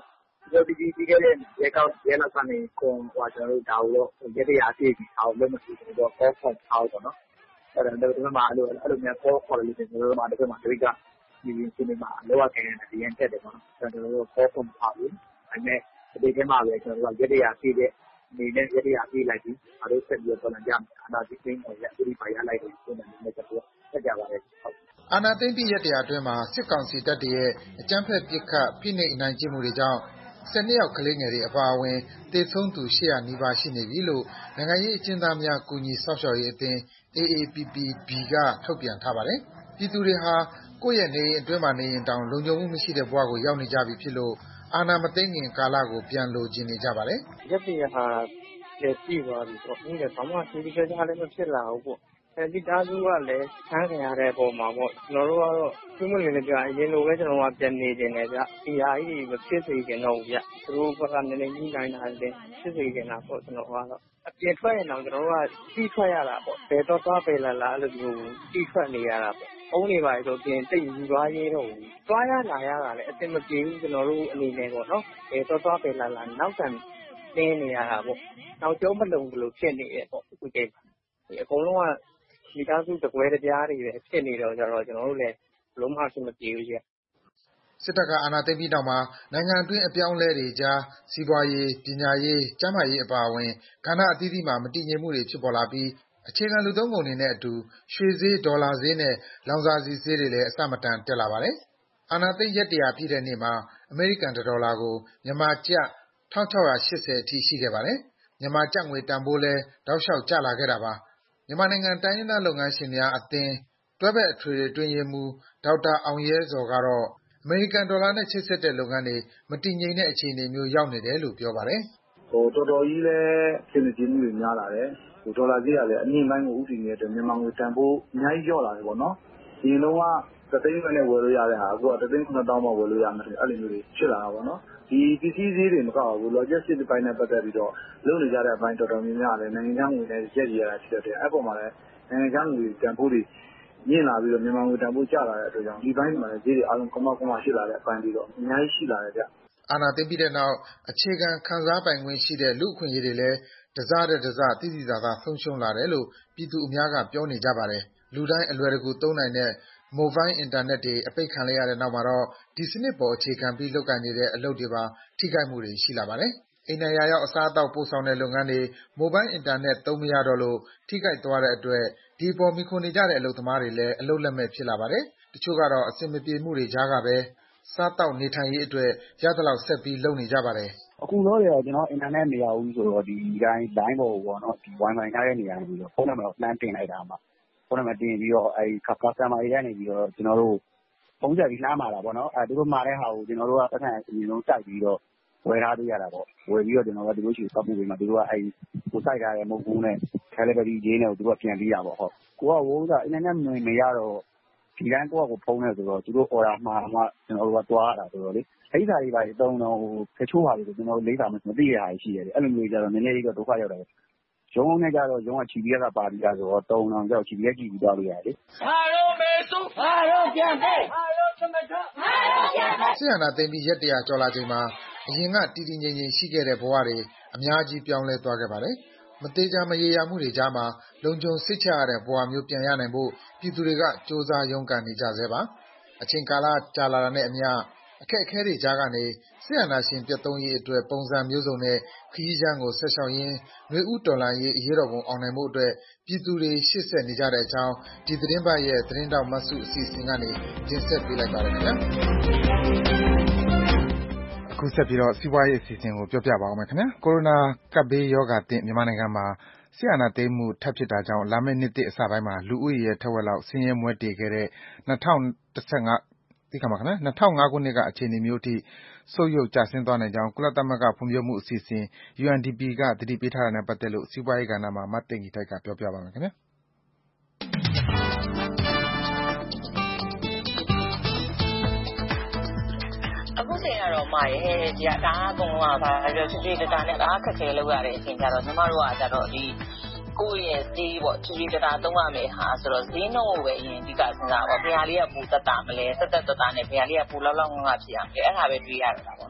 တို့ဒီဒီကလေးရေကောက်ရေလောက်ကနေကွန်ဟိုကျွန်တော်တို့ဒါတော့ရတဲ့ရအပြည့်အောင်လုပ်မရှိဘူးတော့ကောဖောက်အောင်ပေါ့နော်အဲ့ဒါတော့ဒီမှာအဲ့လိုအဲ့လိုမျိုးကောခေါ်လို့ကျွန်တော်တို့မှာဒီမှာဒီကဒီဒီမှာလောကကနေဒီရင်တက်တယ်ပေါ့နော်ကျွန်တော်တို့ကောဖောက်ပါဘူးအဲ့မဲ့ဒီထဲမှာပဲကျွန်တော်တို့ရတဲ့ရအပြည့်နေနဲ့ရတဲ့ရအပြည့်လိုက်ပြီးအားလုံးဆက်ပြီးတော့ကြမယ်အနာဒီသိန်းကိုရပြီးပါရလိုက်တယ်ဆိုတဲ့မျိုးချက်တော့ဆက်ကြပါလေဟုတ်အာဏာသိမ်းပြီးရက်တရာအတွင်းမှာစစ်ကောင်စီတပ်တွေရဲ့အကြမ်းဖက်ပစ်ခတ်ဖိနှိပ်အနိုင်ကျင့်မှုတွေကြောင့်ဆယ်နှစ်ယောက်ကလေးငယ်တွေအပါအဝင်သေဆုံးသူရှစ်ရာနီးပါးရှိနေပြီလို့နိုင်ငံရေးအကျဉ်းသားများကူညီစောင့်ရှောက်ရေးအသင်း အေအေပီပီဘီ ကထုတ်ပြန်ထားပါတယ်။ပြည်သူတွေဟာကိုယ့်ရဲ့နေအိမ်အတွင်းမှာနေရင်တောင်လုံခြုံမှုမရှိတဲ့ဘဝကိုရောက်နေကြပြီဖြစ်လို့အာဏာမသိမ်းခင်ကာလကိုပြန်လိုချင်နေကြပါတယ်။ရက်တရာဟာပြည့်ပြီးသွားပြီပေါ့။ဒီကဘာမှသိကြကြလည်းမဖြစ်လာဘူးပေါ့။အဲဒီသားစုကလည်းဆန်းခံရတဲ့အပေါ်မှာပေါ့ကျွန်တော်တို့ကတော့သူ့မလေးလည်းပြအရင်လိုပဲကျွန်တော်ကပြန်နေနေတယ်ဗျ။ဒီဟာကြီးမဖြစ်စေချင်တော့ဘူးဗျ။သူတို့ကလည်းနည်းနည်းကြီးနိုင်တာလည်းဖြစ်စေချင်တာပေါ့ကျွန်တော်ကတော့အပြင်ထွက်ရင်တော့ကျွန်တော်တို့ကကြီးထွက်ရတာပေါ့။ဘယ်တော့သွားပဲလာလာအဲ့လိုမျိုးကြီးထွက်နေရတာပေါ့။အုံးနေပါဆိုပြင်တိတ်ယူသွားရေးတော့ဘူး။သွားရလာရတာလည်းအစ်မပြေဘူးကျွန်တော်တို့အနေနဲ့ပေါ့နော်။ဘယ်တော့သွားပဲလာလာနောက်ကန်တင်းနေရတာပေါ့။နောက်ကျုံးမလုံဘလို့ဖြစ်နေရဲ့ပေါ့အခုချိန်ဒီအကုန်လုံးကဒီသားစုတကွဲတပြားတွေပဲဖြစ်နေတော့ကြတော့ကျွန်တော်တို့လည်းလုံးဝအဆင်မပြေဘူးကြီးစစ်တပ်ကအာဏာသိမ်းပြီးနောက်မှာနိုင်ငံအတွင်းအပြောင်းအလဲတွေကြားစီးပွားရေးပညာရေးကျန်းမာရေးအပါအဝင်ကဏ္ဍအသီးသီးမှာမတည်ငြိမ်မှုတွေဖြစ်ပေါ်လာပြီးအခြေခံလူသုံးကုန်တွေနဲ့အတူရွှေဈေးဒေါ်လာဈေးနဲ့လောင်စာဆီဈေးတွေလည်းအဆမတန်တက်လာပါတယ်အာဏာသိမ်းရက်တရာပြည့်တဲ့နေ့မှာအမေရိကန်ဒေါ်လာကိုမြန်မာကျပ်တစ်ထောင်ခြောက်ရာရှစ်ဆယ်အထိရှိခဲ့ပါတယ်မြန်မာကျပ်ငွေတန်ဖိုးလည်းတောက်လျှောက်ကျလာခဲ့တာပါမြန်မာနိုင်ငံတိုင်းရင်းသားလုပ်ငန်းရှင်များအသင်းတွဲဘက်အထွေထွေအတွင်းရေးမှူးဒေါက်တာအောင်ရဲဇော်ကတော့အမေရိကန်ဒေါ်လာနဲ့ချိတ်ဆက်တဲ့လုပ်ငန်းတွေမတည်ငြိမ်တဲ့အခြေအနေမျိုးရောက်နေတယ်လို့ပြောပါတယ်။ဟိုတော်တော်ကြီးလည်းအဆင်ပြေမှုတွေများလာတယ်။ဟိုဒေါ်လာဈေးကလည်းအမြင့်ပိုင်းကိုဥတည်နေတဲ့အတွက်မြန်မာငွေတန်ဖိုးအများကြီးလျော့လာတယ်ပေါ့နော်။ဒီလုံးဝသသိန်းဝက်နဲ့ဝယ်လို့ရတဲ့ဟာအခုကသသိန်းခုနှစ်သောင်းမှဝယ်လို့ရမယ်အဲ့လိုမျိုးတွေဖြစ်လာတာပေါ့နော်။ဒီပစ္စည်းဈေးတွေမကောက်ဘူး logistics ဘိုင်းနဲ့ပတ်သက်ပြီးတော့လုပ်နေကြတဲ့အပိုင်းတော်တော်များများလည်းနိုင်ငံခြားငွေနဲ့ရက်ရရတာဖြစ်တဲ့အဲ့ပေါ်မှာလည်းနိုင်ငံခြားငွေတန်ဖိုးတွေမြင့်လာပြီးတော့မြန်မာငွေတန်ဖိုးကျလာတဲ့အတွက်ကြောင့်ဒီဘိုင်းမှာလည်းဈေးတွေအားလုံးကမောက်ကမရှိလာတဲ့အပိုင်းပြီးတော့အများကြီးရှိလာတယ်ဗျအာဏာသိမ်းပြီးတဲ့နောက်အခြေခံခံစားပိုင်ခွင့်ရှိတဲ့လူ့အခွင့်အရေးတွေလည်းတစတဲ့တစတိတိကျကျဆုံးရှုံးလာတယ်လို့ပြည်သူအများကပြောနေကြပါတယ်လူတိုင်းအလွယ်တကူသုံးနိုင်တဲ့မိုဘိုင်းအင်တာနက်တွေအပိတ်ခံလိုက်ရတဲ့နောက်မှာတော့ဒီစနစ်ပေါ်အခြေခံပြီးလုပ်ကိုင်နေတဲ့အလုပ်တွေပါထိခိုက်မှုတွေရှိလာပါတယ်အိမ်နယ်ရာရောက်အစားအသောက်ပို့ဆောင်တဲ့လုပ်ငန်းတွေမိုဘိုင်းအင်တာနက်သုံးမရတော့လို့ထိခိုက်သွားတဲ့အတွက်ဒီပေါ်မိခွန်နေကြတဲ့အလုပ်သမားတွေလည်းအလုပ်လက်မဲ့ဖြစ်လာပါတယ်တချို့ကတော့အဆင်မပြေမှုတွေကြားကပဲစားတောက်နေထိုင်ရေးအတွက်ရသလောက်ဆက်ပြီးလုပ်နေကြပါတယ်အခုတော့ရကျွန်တော်အင်တာနက်မရဘူးဆိုတော့ဒီတိုင်း line ပေါ်ပေါ့နော်ဒီ wifi ထားတဲ့နေရာပြီးတော့ဖုန်းနံပါတ်ကို plan တင်လိုက်တာမှာဖုန်းနံပါတ်တင်ပြီးတော့အဲဒီ customer တွေကနေပြီးတော့ကျွန်တော်တို့ဖုန်းဆက်ပြီးလှမ်းมาတာပေါ့နော်အဲသူတို့မှာတဲ့ဟာကိုကျွန်တော်တို့ကပတ်စံအရင်ဆုံးတိုက်ပြီးတော့ဝယ်ထားပေးရတာပေါ့ဝယ်ပြီးတော့ကျွန်တော်ကသူတို့ရှိပတ်မှုတွေမှာသူတို့ကအဲဒီကိုစိုက်ထားတဲ့မုတ်ကူးနဲ့ calibrity ဂျင်းနဲ့ကိုသူတို့ကပြန်ပေးတာပေါ့ဟုတ်ကိုကဝိုးကအင်တာနက်မရတော့ဒီတိုင်းကိုကကိုဖုန်းနေဆိုတော့သူတို့ order မှာမှကျွန်တော်တို့ကသွားရတာဆိုတော့လေအိတ်စာတွေပါတုံးတော့ဟိုတချို့ဟာတွေကျွန်တော်လေးတာမသိရတာရှိရတယ်အဲ့လိုမျိုးကြတော့နည်းနည်းလေးတော့ဒုက္ခရောက်တယ်ရုံးနဲ့ကြတော့ရုံးကချီပြီးကပါပြီးသားဆိုတော့တုံးတော့ကြောက်ချီပြီးကြည့်ပြီးသွားလို့ရတယ်လေဟာရောမေစုဟာရောပြန်ပေးဟာရောသမထဟာရောပြန်ပေးဆီယနာသိမ့်ပြီးရက်တရာကျော်လာချိန်မှာအရင်ကတည်တည်ငြိမ်ငြိမ်ရှိခဲ့တဲ့ဘဝတွေအများကြီးပြောင်းလဲသွားခဲ့ပါတယ်မသေးချာမရေရာမှုတွေကြားမှာလုံခြုံစိတ်ချရတဲ့ဘဝမျိုးပြန်ရနိုင်ဖို့ပြည်သူတွေကစ조사ရုန်းကန်နေကြသေးပါအချိန်ကာလကြာလာတာနဲ့အမျှအခက်အခဲတွေကြားကနေဆီယနာရှင်ပြတ်သုံးရေးအတွက်ပုံစံမျိုးစုံနဲ့ခရီးချမ်းကိုဆက်လျှောက်ရင်းနှွေဦးတော်လှန်ရေးအရေးတော်ပုံအောင်နိုင်မှုအတွက်ပြည်သူတွေရှေ့ဆက်နေကြတဲ့အကြောင်းဒီသတင်းပတ်ရဲ့သတင်းတောက်မဆုအစီအစဉ်ကနေတင်ဆက်ပေးလိုက်ပါတယ်ခင်ဗျာအခုဆက်ပြီးတော့စီးပွားရေးအစီအစဉ်ကိုပြောပြပါဦးမယ်ခင်ဗျာကိုရိုနာကပ်ဘေးရောဂါတင့်မြန်မာနိုင်ငံမှာဆီယနာသိမ်းမှုထပ်ဖြစ်တာကြောင့်လာမယ့်နှစ်သစ်အစပိုင်းမှာလူဦးရေရဲ့ထက်ဝက်လောက်ဆင်းရဲမွဲတေခဲ့တဲ့၂၀၁၅ဒီကမှာခင်ဗျာ၂၀၀၅ခုနှစ်ကအခြေအနေမျိုးအထိဆုတ်ယုတ်ကျဆင်းသွားနိုင်ကြောင်းကုလသမဂ္ဂဖွံ့ဖြိုးမှုအစီအစဉ် ယူ အန် ဒီ ပီ ကသတိပေးထားတာနဲ့ပတ်သက်လို့စီးပွားရေးကဏ္ဍမှာမသိင်္ဂ ီထိုက်ကပြောပြပါမယ်ခင်ဗျာအခုချိန်ကတော့မရဲ့ဒီကဒါအကုန်လုံးကဘာပြောချွေချွေတတာနဲ့ဒါခက်ခဲလောက်ရတဲ့အချိန်ကျတော့ညီမတို့ကကြတော့ဒီကိုယ့်ရဲ့ဈေးပေါ့ချွေချွေတတာသုံးရမယ်ဟာဆိုတော့ဈေးနှုန်းကိုပဲအရင်အဓိကစဉ်းစားပါဘယ်ဟာလေးကပူတက်တာမလဲတက်တက်တတာနဲ့ဘယ်ဟာလေးကပူလောက်လောက်ငါဖြစ်ရမလဲအဲ့ဒါပဲတွေးရတာပေါ့နော်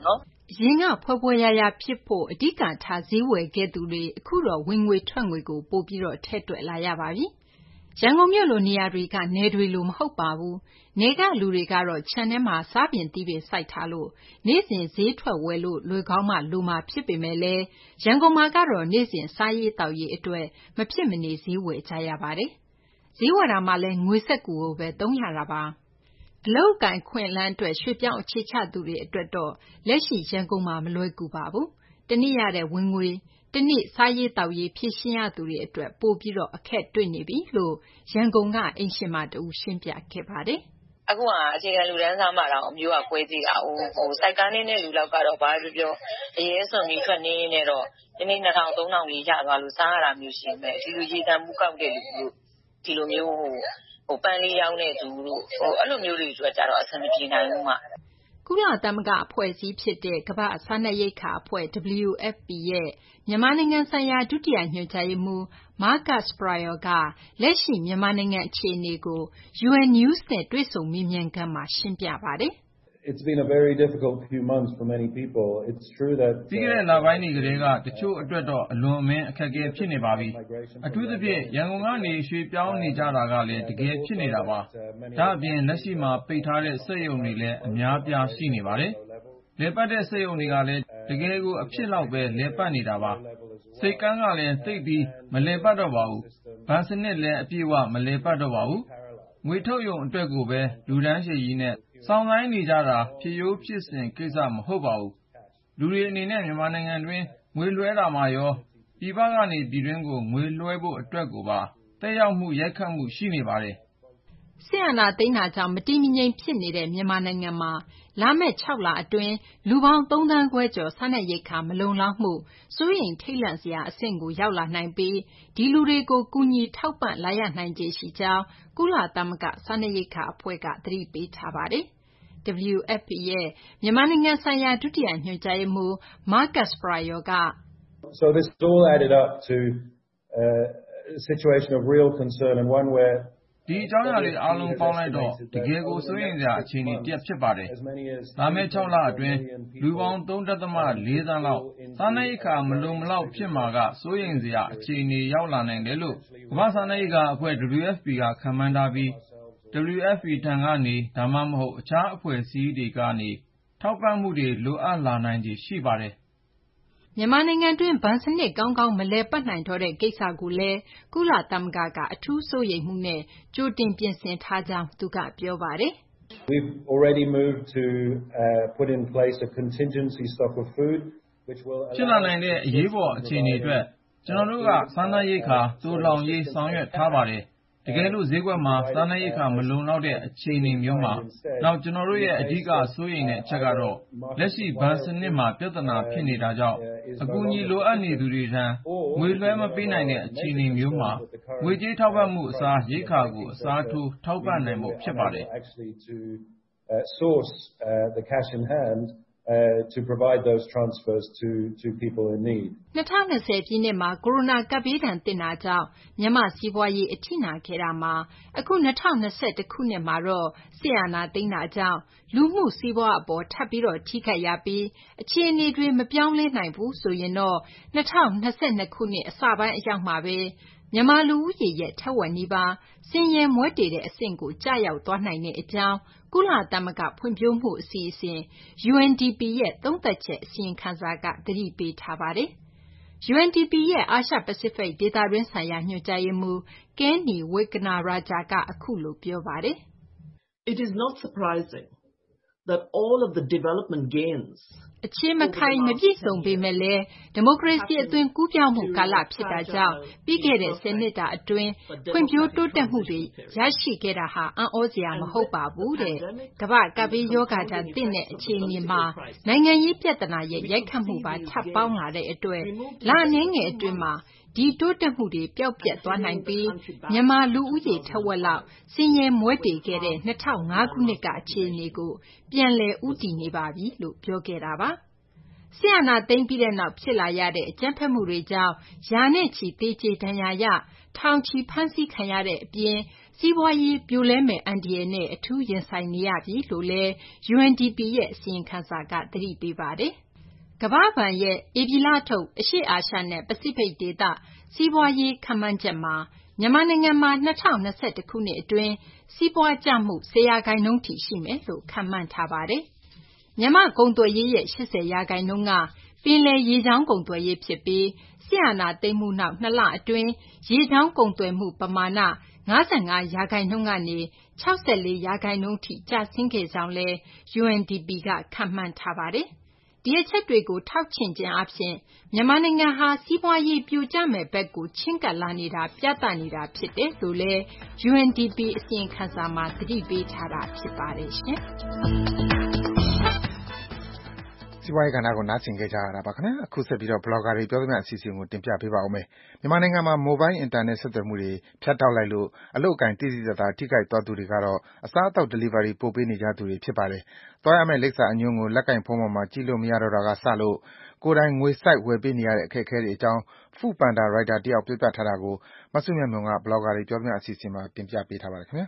ရင်ကဖွဲဖွဲရရဖြစ်ဖို့အဓိကထားဈေးဝယ်ခဲ့သူတွေအခုတော့ဝင်ငွေထွက်ငွေကိုပို့ပြီးတော့ထည့်တွက်လာရပါပြီ။ရန်ကုန်မြို့လိုနေရာတွေကနယ်တွေလိုမဟုတ်ပါဘူး။နယ်ကလူတွေကတော့ခြံထဲမှာစားပင်သီးပင်စိုက်ထားလို့နေ့စဉ်ဈေးထွက်ဝယ်လို့လွယ်ကောင်းမှလိုမှာဖြစ်ပေမဲ့လည်းရန်ကုန်မှာကတော့နေ့စဉ်စားရေးတောက်ရေးအတွက်မဖြစ်မနေဈေးဝယ်ကြရပါတယ်။ဈေးဝယ်တာမှလည်းငွေဆက်ကူကိုပဲသုံးရတာပါ။အလုပ်အကိုင်ခွင့်လန်းအတွက်ရွှေ့ပြောင်းအခြေချသူတွေအတွက်တော့လက်ရှိရန်ကုန်မှာမလွယ်ကူပါဘူး။တနေ့ရတဲ့ဝင်ငွေတနေ့စားရေးတောက်ရေးဖြည့်ရှင်းရသူတွေအတွက်ပို့ပြီးတော့အခက်တွေ့နေပြီလို့ရန်ကုန်ကအိမ်ရှင်မတူရှင်းပြခဲ့ပါတယ်။အခုကအခြေခံလူတန်းစားမှတော့အမျိုးကကွဲသေးတာဟိုဟိုစိုက်ကားနေတဲ့လူလောက်ကတော့ဘာပြောပြောအရေးစွန်ပြီးထွက်နေနေတော့ဒီနေ့နှစ်ထောင်သုံးထောင်ကြီးရသွားလို့စားရတာမျိုးရှိမယ်ဒီလိုရေတံမှုကောက်တဲ့လူတို့ဒီလိုမျိုးဟိုဟိုပန်းလေးရောင်းတဲ့သူတို့ဟိုအဲ့လိုမျိုးတွေဆိုကြတော့အဆင်မပြေနိုင်ဘူးမှကုလသမဂ္ဂအဖွဲ့အစည်းဖြစ်တဲ့ကမ္ဘာ့စားနပ်ရိက္ခာအဖွဲ့ W F P ရဲ့မြန်မာနိုင်ငံဆိုင်ရာဒုတိယညွှန်ကြားရေးမှူး Marcus Pryor ကလက်ရှိမြန်မာနိုင်ငံအခြေအနေကို U N News နဲ့တွေ့ဆုံမေးမြန်းခန်းမှာရှင်းပြပါတယ် It's been a very difficult few months for many people. It's true that ပြီးခဲ့တဲ့လပိုင်းတွေကတည်းကတချို့အတွက်တော့အလွန်အမင်းအခက်အခဲဖြစ်နေပါပြီ။အထူးသဖြင့်ရန်ကုန်ကနေရွှေ့ပြောင်းနေကြတာကလည်းတကယ်ဖြစ်နေတာပါ။ဒါအပြင်လက်ရှိမှာပိတ်ထားတဲ့စက်ရုံတွေလည်းအများပြားရှိနေပါတယ်။လည်ပတ်တဲ့စက်ရုံတွေကလည်းတကယ်ကိုအဖြစ်လောက်ပဲလည်ပတ်နေတာပါ။စိတ်ကန်းကလည်းသိပ်ပြီးမလည်ပတ်တော့ပါဘူး။ဘဏ်စနစ်လည်းအပြည့်အဝမလည်ပတ်တော့ပါဘူး။ငွေထုတ်ရုံအတွက်ကိုပဲလူတန်းရှည်ကြီးနဲ့စောင့်ဆိုင်နေကြတာဖြစ်ရိုးဖြစ်စဉ်ကိစ္စမဟုတ်ပါဘူး။လူတွေအနေနဲ့မြန်မာနိုင်ငံတွင်းငွေလွှဲတာမှာရောပြည်ပကနေပြည်တွင်းကိုငွေလွှဲဖို့အတွက်ကိုပါတက်ရောက်မှုရိုက်ခတ်မှုရှိနေပါတယ်။ဆီယနာသိန်းနာကြောင့်မတည်မငြိမ်ဖြစ်နေတဲ့မြန်မာနိုင်ငံမှာလာမယ့်၆လအတွင်းလူပေါင်းသုံးသန်းခွဲကျော်စားနပ်ရိက္ခာမလုံလောက်မှုစိုးရိမ်ထိတ်လန့်စရာအဆင့်ကိုရောက်လာနိုင်ပြီးဒီလူတွေကိုကူညီထောက်ပံ့လာရနိုင်ခြေရှိကြောင်းကုလသမဂ္ဂစားနပ်ရိက္ခာအဖွဲ့ကသတိပေးထားပါတယ်။ W F P ရဲ့မြန်မာနိုင်ငံဆိုင်ရာဒုတိယညွှန်ကြားရေးမှူး Marcus Pryor က So this all added up to uh, a situation of real concern and one where ဒီအကြောင်းအရာတွေအားလုံးပေါင်းလိုက်တော့တကယ်ကိုစိုးရိမ်စရာအခြေအနေတစ်ဖြစ်ပါတယ်။ဒါမဲ့၆လအတွင်းလူပေါင်း ၃.၄ သန်းလောက်စားနပ်ရိက္ခာမလုံမလောက်ဖြစ်မှာကစိုးရိမ်စရာအခြေအနေရောက်လာနိုင်တယ်လို့ကမ္ဘာ့စားနပ်ရိက္ခာအဖွဲ့ W F P ကခန့်မှန်းထားပြီး W F P ထံကနေဒါမှမဟုတ်အခြားအဖွဲ့အစည်းတွေကနေထောက်ပံ့မှုတွေလိုအပ်လာနိုင်ခြေရှိပါတယ်မြန်မာနိုင်ငံတွင်းဗန်စနစ်ကောင်းကောင်းမလည်ပတ်နိုင်တော့တဲ့ကိစ္စကိုလည်းကုလသမဂ္ဂကအထူးစိုးရိမ်မှုနဲ့ကြိုတင်ပြင်ဆင်ထားကြောင်းသူကပြောပါတယ် We've already moved to uh, put in place a contingency stock of food which will ဖြစ်လာနိုင်တဲ့အရေးပေါ်အခြေအနေအတွက်ကျွန်တော်တို့ကစားနပ်ရိက္ခာသိုလှောင်ရေးဆောင်ရွက်ထားပါတယ်တကယ်လို့ဈေးကွက်မှာစားနပ်ရိက္ခာမလုံလောက်တဲ့အခြေအနေမျိုးမှာနောက်ကျွန်တော်တို့ရဲ့အဓိကစိုးရိမ်တဲ့အချက်ကတော့လက်ရှိဘဏ်စနစ်မှာပြဿနာဖြစ်နေတာကြောင့်အကူအညီလိုအပ်နေသူတွေထံငွေလွှဲမပေးနိုင်တဲ့အခြေအနေမျိုးမှာငွေကြေးထောက်ပံ့မှုအစားရိက္ခာကိုအစားထိုးထောက်ပံ့နိုင်ဖို့ဖြစ်ပါတယ် source uh, the cash in hand Uh, to provide those transfers to, to people in need. ၂၀၂၀ပြည့်နှစ်မှာကိုရိုနာကပ်ဘေးဒဏ်သင့်တာကြောင့်မြန်မာစီးပွားရေးအထိနာခဲ့တာမှာအခု၂၀၂၁ခုနှစ်မှာတော့ဆီယနာသိန်းတာကြောင့်လူမှုစီးပွားအပေါ်ထပ်ပြီးတော့ထိခိုက်ရပြီးအခြေအနေတွေမပြောင်းလဲနိုင်ဘူးဆိုရင်တော့၂၀၂၂ခုနှစ်အစပိုင်းအရောက်မှာပဲမြန်မာလူဦးရေရဲ့ထက်ဝက်နီးပါးဆင်းရဲမွဲတေတဲ့အဆင့်ကိုကျရောက်သွားနိုင်တဲ့အကြောင်းကုလသမဂ္ဂဖွံ့ဖြိုးမှုအစီအစဉ် U N D P ရဲ့သုံးသပ်ချက်အစီရင်ခံစာကသတိပေးထားပါတယ်။ U N D P ရဲ့အာရှပစိဖိတ်ဒေသတွင်းဆိုင်ရာညွှန်ကြားရေးမှူး Kanni Wignaraja ကအခုလိုပြောပါတယ် It is not surprising that all of the development gains အခြေမခိုင်မပြည့်စုံပေမဲ့လည်းဒီမိုကရေစီအသွင်ကူးပြောင်းမှုကာလဖြစ်တာကြောင့်ပြီးခဲ့တဲ့ဆယ်နှစ်တာအတွင်းဖွံ့ဖြိုးတိုးတက်မှုတွေရရှိခဲ့တာဟာအံ့ဩစရာမဟုတ်ပါဘူးတဲ့ကမ္ဘာကပ်ဘေးရောဂါဒဏ်သင့်တဲ့အခြေအနေမှာနိုင်ငံရေးပြဿနာရဲ့ရိုက်ခတ်မှုပါထပ်ပေါင်းလာတဲ့အတွက်လအနည်းငယ်အတွင်းမှာဒီတိုးတက်မှုတွေပျောက်ပြတ်သွားနိုင်ပြီးမြန်မာလူဦးရေထက်ဝက်လောက်ဆင်းရဲမွဲတေခဲ့တဲ့၂၀၀၅ခုနှစ်ကအခြေအနေကိုပြန်လည်ဦးတည်နေပါပြီလို့ပြောခဲ့တာပါ။ဆီယနာသိမ်းပြီးတဲ့နောက်ဖြစ်လာရတဲ့အကြမ်းဖက်မှုတွေကြောင့်ရာနဲ့ချီသေကျေဒဏ်ရာရထောင်ချီဖမ်းဆီးခံရတဲ့အပြင်စီးပွားရေးပြိုလဲမယ်အန္တရာယ်နဲ့အထူးရင်ဆိုင်နေရပြီလို့လည်း U N D P ရဲ့အစီရင်ခံစာကသတိပေးပါတယ်။ကမ္ဘာ့ဘဏ်ရဲ့ဧပြီလထုတ်အရှေ့အာရှနဲ့ပစိဖိတ်ဒေသစီးပွားရေးခန့်မှန်းချက်မှာမြန်မာနိုင်ငံမှာ၂၀၂၁ခုနှစ်အတွင်းစီးပွားကျမှု၁၀ရာခိုင်နှုန်းထိရှိမယ်လို့ခန့်မှန်းထားပါတယ်။မြန်မာ့ကုန်သွယ်ရေးရဲ့၈၀ရာခိုင်နှုန်းကပင်လယ်ရေကြောင်းကုန်သွယ်ရေးဖြစ်ပြီးစစ်အာဏာသိမ်းမှုနောက်နှစ်လအတွင်းရေကြောင်းကုန်သွယ်မှုပမာဏ၅၅ရာခိုင်နှုန်းကနေ၆၄ရာခိုင်နှုန်းထိကျဆင်းခဲ့ကြောင်းလည်း ယူအန်ဒီပီ ကခန့်မှန်းထားပါတယ်။ဒီအချက်တွေကိုထောက်ချင့်ခြင်းအားဖြင့်မြန်မာနိုင်ငံဟာစီးပွားရေးပြိုကျမဲ့ဘက်ကိုချဉ်းကပ်လာနေတာပြသနေတာဖြစ်တယ်လို့လည်း ယူအန်ဒီပီ အစီရင်ခံစာမှာသတိပေးထားတာဖြစ်ပါတယ်ရှင်။စီးပွားရေးကဏ္ဍကိုနားဆင်ခဲ့ကြရတာပါခင်ဗျာအခုဆက်ပြီးတော့ blogger တွေပြောသမျှအစီအစဉ်ကိုတင်ပြပေးပါဦးမယ်မြန်မာနိုင်ငံမှာ mobile internet ဆက်သွယ်မှုတွေဖြတ်တောက်လိုက်လို့အလုပ်အကင်တိတိကျကျထိခိုက်သွားသူတွေကတော့အစားအသောက် delivery ပို့ပေးနေကြသူတွေဖြစ်ပါတယ်သွားရမယ့်လိပ်စာအညွှန်းကိုလက်ကင်ဖုန်းပေါ်မှာကြည့်လို့မရတော့တာကစလို့ကိုယ်တိုင်ငွေစိုက်ဝယ်ပေးနေရတဲ့အခက်အခဲတွေအကြောင်း Food Panda ရိုက်တာတယောက်ပြောပြထားတာကိုမဆုမြတ်မွန်က blogger တွေပြောသမျှအစီအစဉ်မှာတင်ပြပေးထားပါတယ်ခင်ဗျာ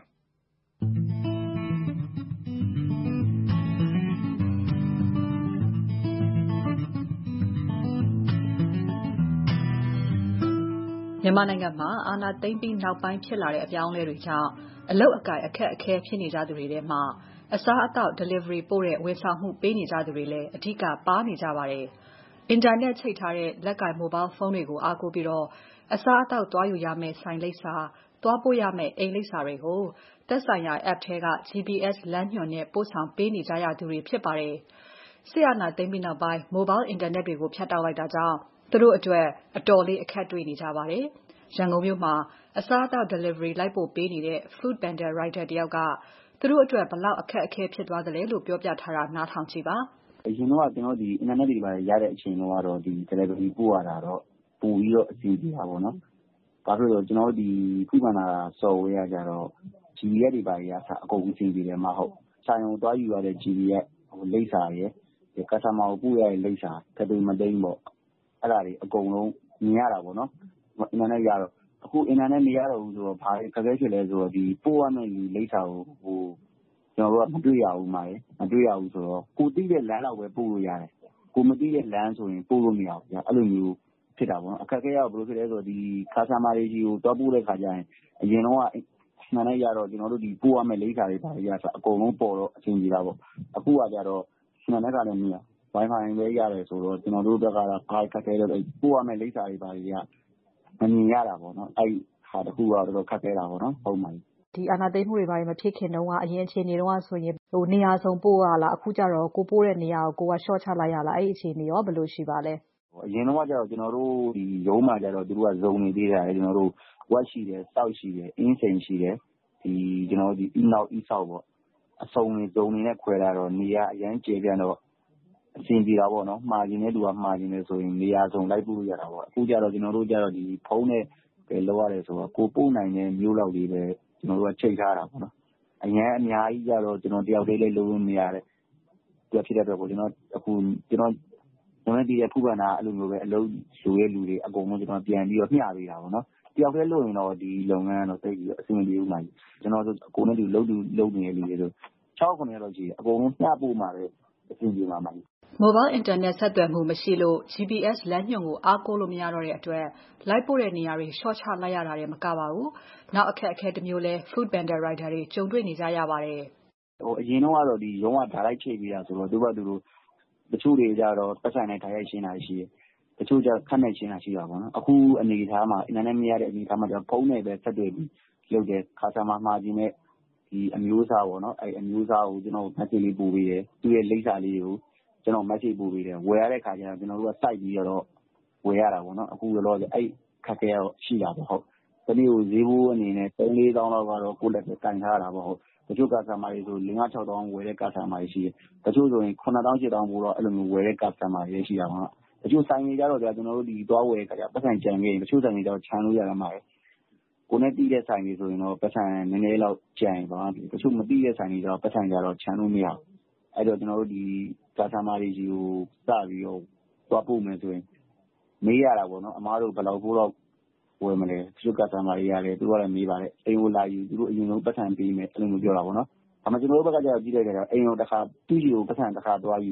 မြန်မာနိုင်ငံမှာအာဏာသိမ်းပြီးနောက်ပိုင်းဖြစ်လာတဲ့အပြောင်းအလဲတွေကြောင့်အလုပ်အကိုင်အခက်အခဲဖြစ်နေကြသူတွေထဲမှာအစားအသောက် delivery ပို့တဲ့ဝန်ဆောင်မှုပေးနေကြသူတွေလည်းအဓိကပါနေကြပါတယ်။ အင်တာနက်ချိတ်ထားတဲ့လက်ကင် mobile ဖုန်းတွေကိုအားကိုးပြီးတော့အစားအသောက်သွားယူရမယ့်ဆိုင်လိပ်စာ၊သွားပို့ရမယ့်အိမ်လိပ်စာတွေကိုသက်ဆိုင်ရာ app ထဲက ဂျီပီအက်စ် လမ်းညွှန်နဲ့ပို့ဆောင်ပေးနေကြရသူတွေဖြစ်ပါတယ်။စစ်အာဏာသိမ်းပြီးနောက်ပိုင်း mobile အင်တာနက်တွေကိုဖြတ်တောက်လိုက်တာကြောင့်သူတို့အတွက်အတော်လေးအခက်တွေ့နေကြပါတယ်။ရန်ကုန်မြို့မှာအစားအသောက် delivery လိုက်ပို့ပေးနေတဲ့ Food Panda ရိုက်တာတယောက်ကသူတို့အတွက်ဘယ်လောက်အခက်အခဲဖြစ်သွားသလဲလို့ပြောပြထားတာနားထောင်ကြည့်ပါ။အရင်တော့ကျွန်တော်ဒီအင်တာနက်တွေပါရတဲ့အချိန်တော့ကတော့ဒီ delivery ပို့ရတာတော့ပို့ပြီးတော့အဆင်ပြေတာပေါ့နော်။ဘာဖြစ်လို့ကျွန်တော်ဒီ Food Panda software ကကြတော့ ဂျီပီအက်စ် တွေပါရအကုန်အဆင်ပြေတယ်မှာဟုတ်။ဆိုင်ကိုသွားယူရတဲ့ ဂျီပီအက်စ် ဟိုလိပ်စာရယ် customer ကိုပို့ရတဲ့လိပ်စာကတူမသိမ်းပေါ့။အဲ့ဒါတွေအကုန်လုံးမြင်ရတာပေါ့နော်။အင်တာနက်ရတော့အခုအင်တာနက်မရတော့ဘူးဆိုတော့ဘာခက်ခဲဖြစ်လဲဆိုတော့ဒီပို့ရမယ့်လူလိပ်စာကိုဟိုကျွန်တော်တို့ကမတွေ့ရဘူးမှာရယ်မတွေ့ရဘူးဆိုတော့ကိုသိတဲ့လမ်းလောက်ပဲပို့လို့ရတယ်ကိုမသိတဲ့လမ်းဆိုရင်ပို့လို့မရဘူးအဲ့လိုမျိုးဖြစ်တာပေါ့နော်အခက်ခဲရဘယ်လိုဖြစ်လဲဆိုတော့ဒီ customer တွေကြီးကိုတော့ပို့တဲ့ခါကျရင်အရင်တော့အင်တာနက်ရတော့ကျွန်တော်တို့ဒီပို့ရမယ့်လိပ်စာတွေပါရဆိုအကုန်လုံးပေါ်တော့အဆင်ပြေတာပေါ့အခုကကြတော့အင်တာနက်ကလည်းမရ Wi-Fi ပဲရတယ်ဆိုတော့ကျွန်တော်တို့ဘက်ကအားခက်ခဲတော့ပို့ရမယ့်လိပ်စာတွေပါရမမြင်ရတာပေါ့နော်အဲ့ဟာတခုကတော့တော်တော်ခက်ခဲတာပေါ့နော်ဟုတ်ပါပြီဒီအာဏာသိမ်းမှုတွေဘာတွေမဖြစ်ခင်တုန်းကအရင်အခြေအနေတုန်းကဆိုရင်ဟိုနေရာစုံပို့ရလားအခုကျတော့ကိုပို့တဲ့နေရာကိုကိုက short ချလိုက်ရလားအဲ့ဒီအခြေအနေရောဘယ်လိုရှိပါလဲအရင်တော့ကကျတော့ကျွန်တော်တို့ဒီရုံးမှာကျတော့သူတို့ကဇုံနေသေးတယ်ကျွန်တော်တို့ web ရှိတယ် south ရှိတယ် insane ရှိတယ်ဒီကျွန်တော်တို့ဒီ e-now e-south ပေါ့အစုံနေဇုံနေနဲ့ခွဲတာတော့နေရာအရင်ကျေပြန်တော့အဆင်ပြေတာပေါ့နော်မှားခြင်းနဲ့သူကမှားခြင်းနဲ့ဆိုရင်နေရာစုံလိုက်ပို့ရတာပေါ့အခုကျတော့ကျွန်တော်တို့ကျတော့ဒီဖုန်းနဲ့ပဲလောက်ရတယ်ဆိုတော့ကိုပို့နိုင်တဲ့မျိုးလောက်လေးပဲကျွန်တော်တို့ကချိန်ထားတာပေါ့နော်အရင်အများကြီးကြတော့ကျွန်တော်တယောက်တည်းလေးလုံးလို့မရတယ်သူဖြစ်တဲ့အတွက်ကိုကျွန်တော်အခုကျွန်တော်ကျွန်တော်ဒီရဲ့ဖူပန်တာအဲ့လိုမျိုးပဲအလုပ်လူရဲ့လူတွေအကုန်လုံးကျွန်တော်ပြန်ပြီးတော့မျှပေးတာပေါ့နော်တယောက်တည်းလို့ရင်တော့ဒီလုပ်ငန်းကတော့သိပြီးတော့အဆင်ပြေဦးမှာကျွန်တော်ဆိုကိုနဲ့ဒီလုပ်သူလုပ်နေတဲ့လူတွေဆို၆ခုနှစ်လောက်ရှိတယ်အကုန်လုံးမျှပို့မှာပဲအဆင်ပြေမှာမှာ Mobile Internet ဆက်သွယ်မှုမရှိလို့ ဂျီပီအက်စ် လမ်းညွှန်ကိုအားကိုးလို့မရတော့တဲ့အတွက်လိုက်ပို့တဲ့နေရာတွေ short ချလိုက်ရတာတွေမကပါဘူး။နောက်အခက်အခဲတစ်မျိုးလဲ Food Panda Rider တွေကြုံတွေ့နေကြရပါတယ်။ဟိုအရင်တော့ကတော့ဒီရုံးကဓာတ်လိုက်ချိန်ပြီးတာဆိုတော့သူကသူတို့တချို့တွေကြတော့ပတ်ဆိုင်နဲ့ဓာတ်ရိုက်ရှင်းတာရှိတယ်။တချို့ကျခက်နဲ့ရှင်းတာရှိတာပေါ့နော်။အခုအနေအထားမှာအင်တာနက်မရတဲ့အနေအထားမှာကျဖုန်းနဲ့ပဲဆက်သွယ်ပြီးလုပ်တဲ့ခါစားမှာမှာခြင်းနဲ့ဒီအမျိုးအစားပေါ့နော်။အဲအမျိုးအစားကိုကျွန်တော် message လေးပို့ပေးတယ်။သူ့ရဲ့လိပ်စာလေးကိုကျွန်တော် message ပို့ပေးတယ်ဝယ်ရတဲ့ခါကျတော့ကျွန်တော်တို့က site ပြီးတော့ဝယ်ရတာပေါ့နော်အခုတော့အဲ့ခက်ခဲတော့ရှိတာပေါ့ဟုတ်တနေ့ကိုဈေးဘိုးအနေနဲ့သုံးလေးသောင်းလောက်ကတော့ကိုယ့်လက်ထဲကင်ထားတာပေါ့ဟုတ်တချို့ကစားမာတွေဆိုလေးငါးခြောက်သောင်းဝယ်တဲ့ကစားမာတွေရှိတယ်တချို့ဆိုရင်ခုနှစ်သောင်းရှစ်သောင်းပို့တော့အဲ့လိုမျိုးဝယ်တဲ့ကစားမာတွေရှိတာပေါ့တချို့ဆိုင်တွေကြတော့ကျွန်တော်တို့ဒီသွားဝယ်ခါကျပတ်ဆိုင်ကြံခဲ့ရင်တချို့ဆိုင်တွေကျတော့ခြံလို့ရတာမှာကိုနဲ့တီးတဲ့ဆိုင်တွေဆိုရင်တော့ပတ်ဆိုင်နည်းနည်းလောက်ကြံပါတချို့မတီးတဲ့ဆိုင်တွေကျတော့ပတ်ဆိုင်ကြတော့ခြံလို့မရဘူးအဲ့တော့ကျွန်တော်တို့ဒီကာသမားတွေကြီးကိုစပြီးတော့သွားပို့မယ်ဆိုရင်မေးရတာပေါ့နော်အမားတို့ဘယ်လောက်ပို့တော့ဝယ်မလဲသူတို့ကာသမားတွေရတယ်သူတို့ကလည်းမေးပါတယ်အိမ်ကိုလာယူသူတို့အရင်ဆုံးပတ်စံပေးမယ်အဲ့လိုမျိုးပြောတာပေါ့နော်ဒါမှကျွန်တော်တို့ဘက်ကကျတော့ကြည့်လိုက်ကြတော့အိမ်ကိုတစ်ခါသူ့ကြီးကိုပတ်စံတစ်ခါသွားယူ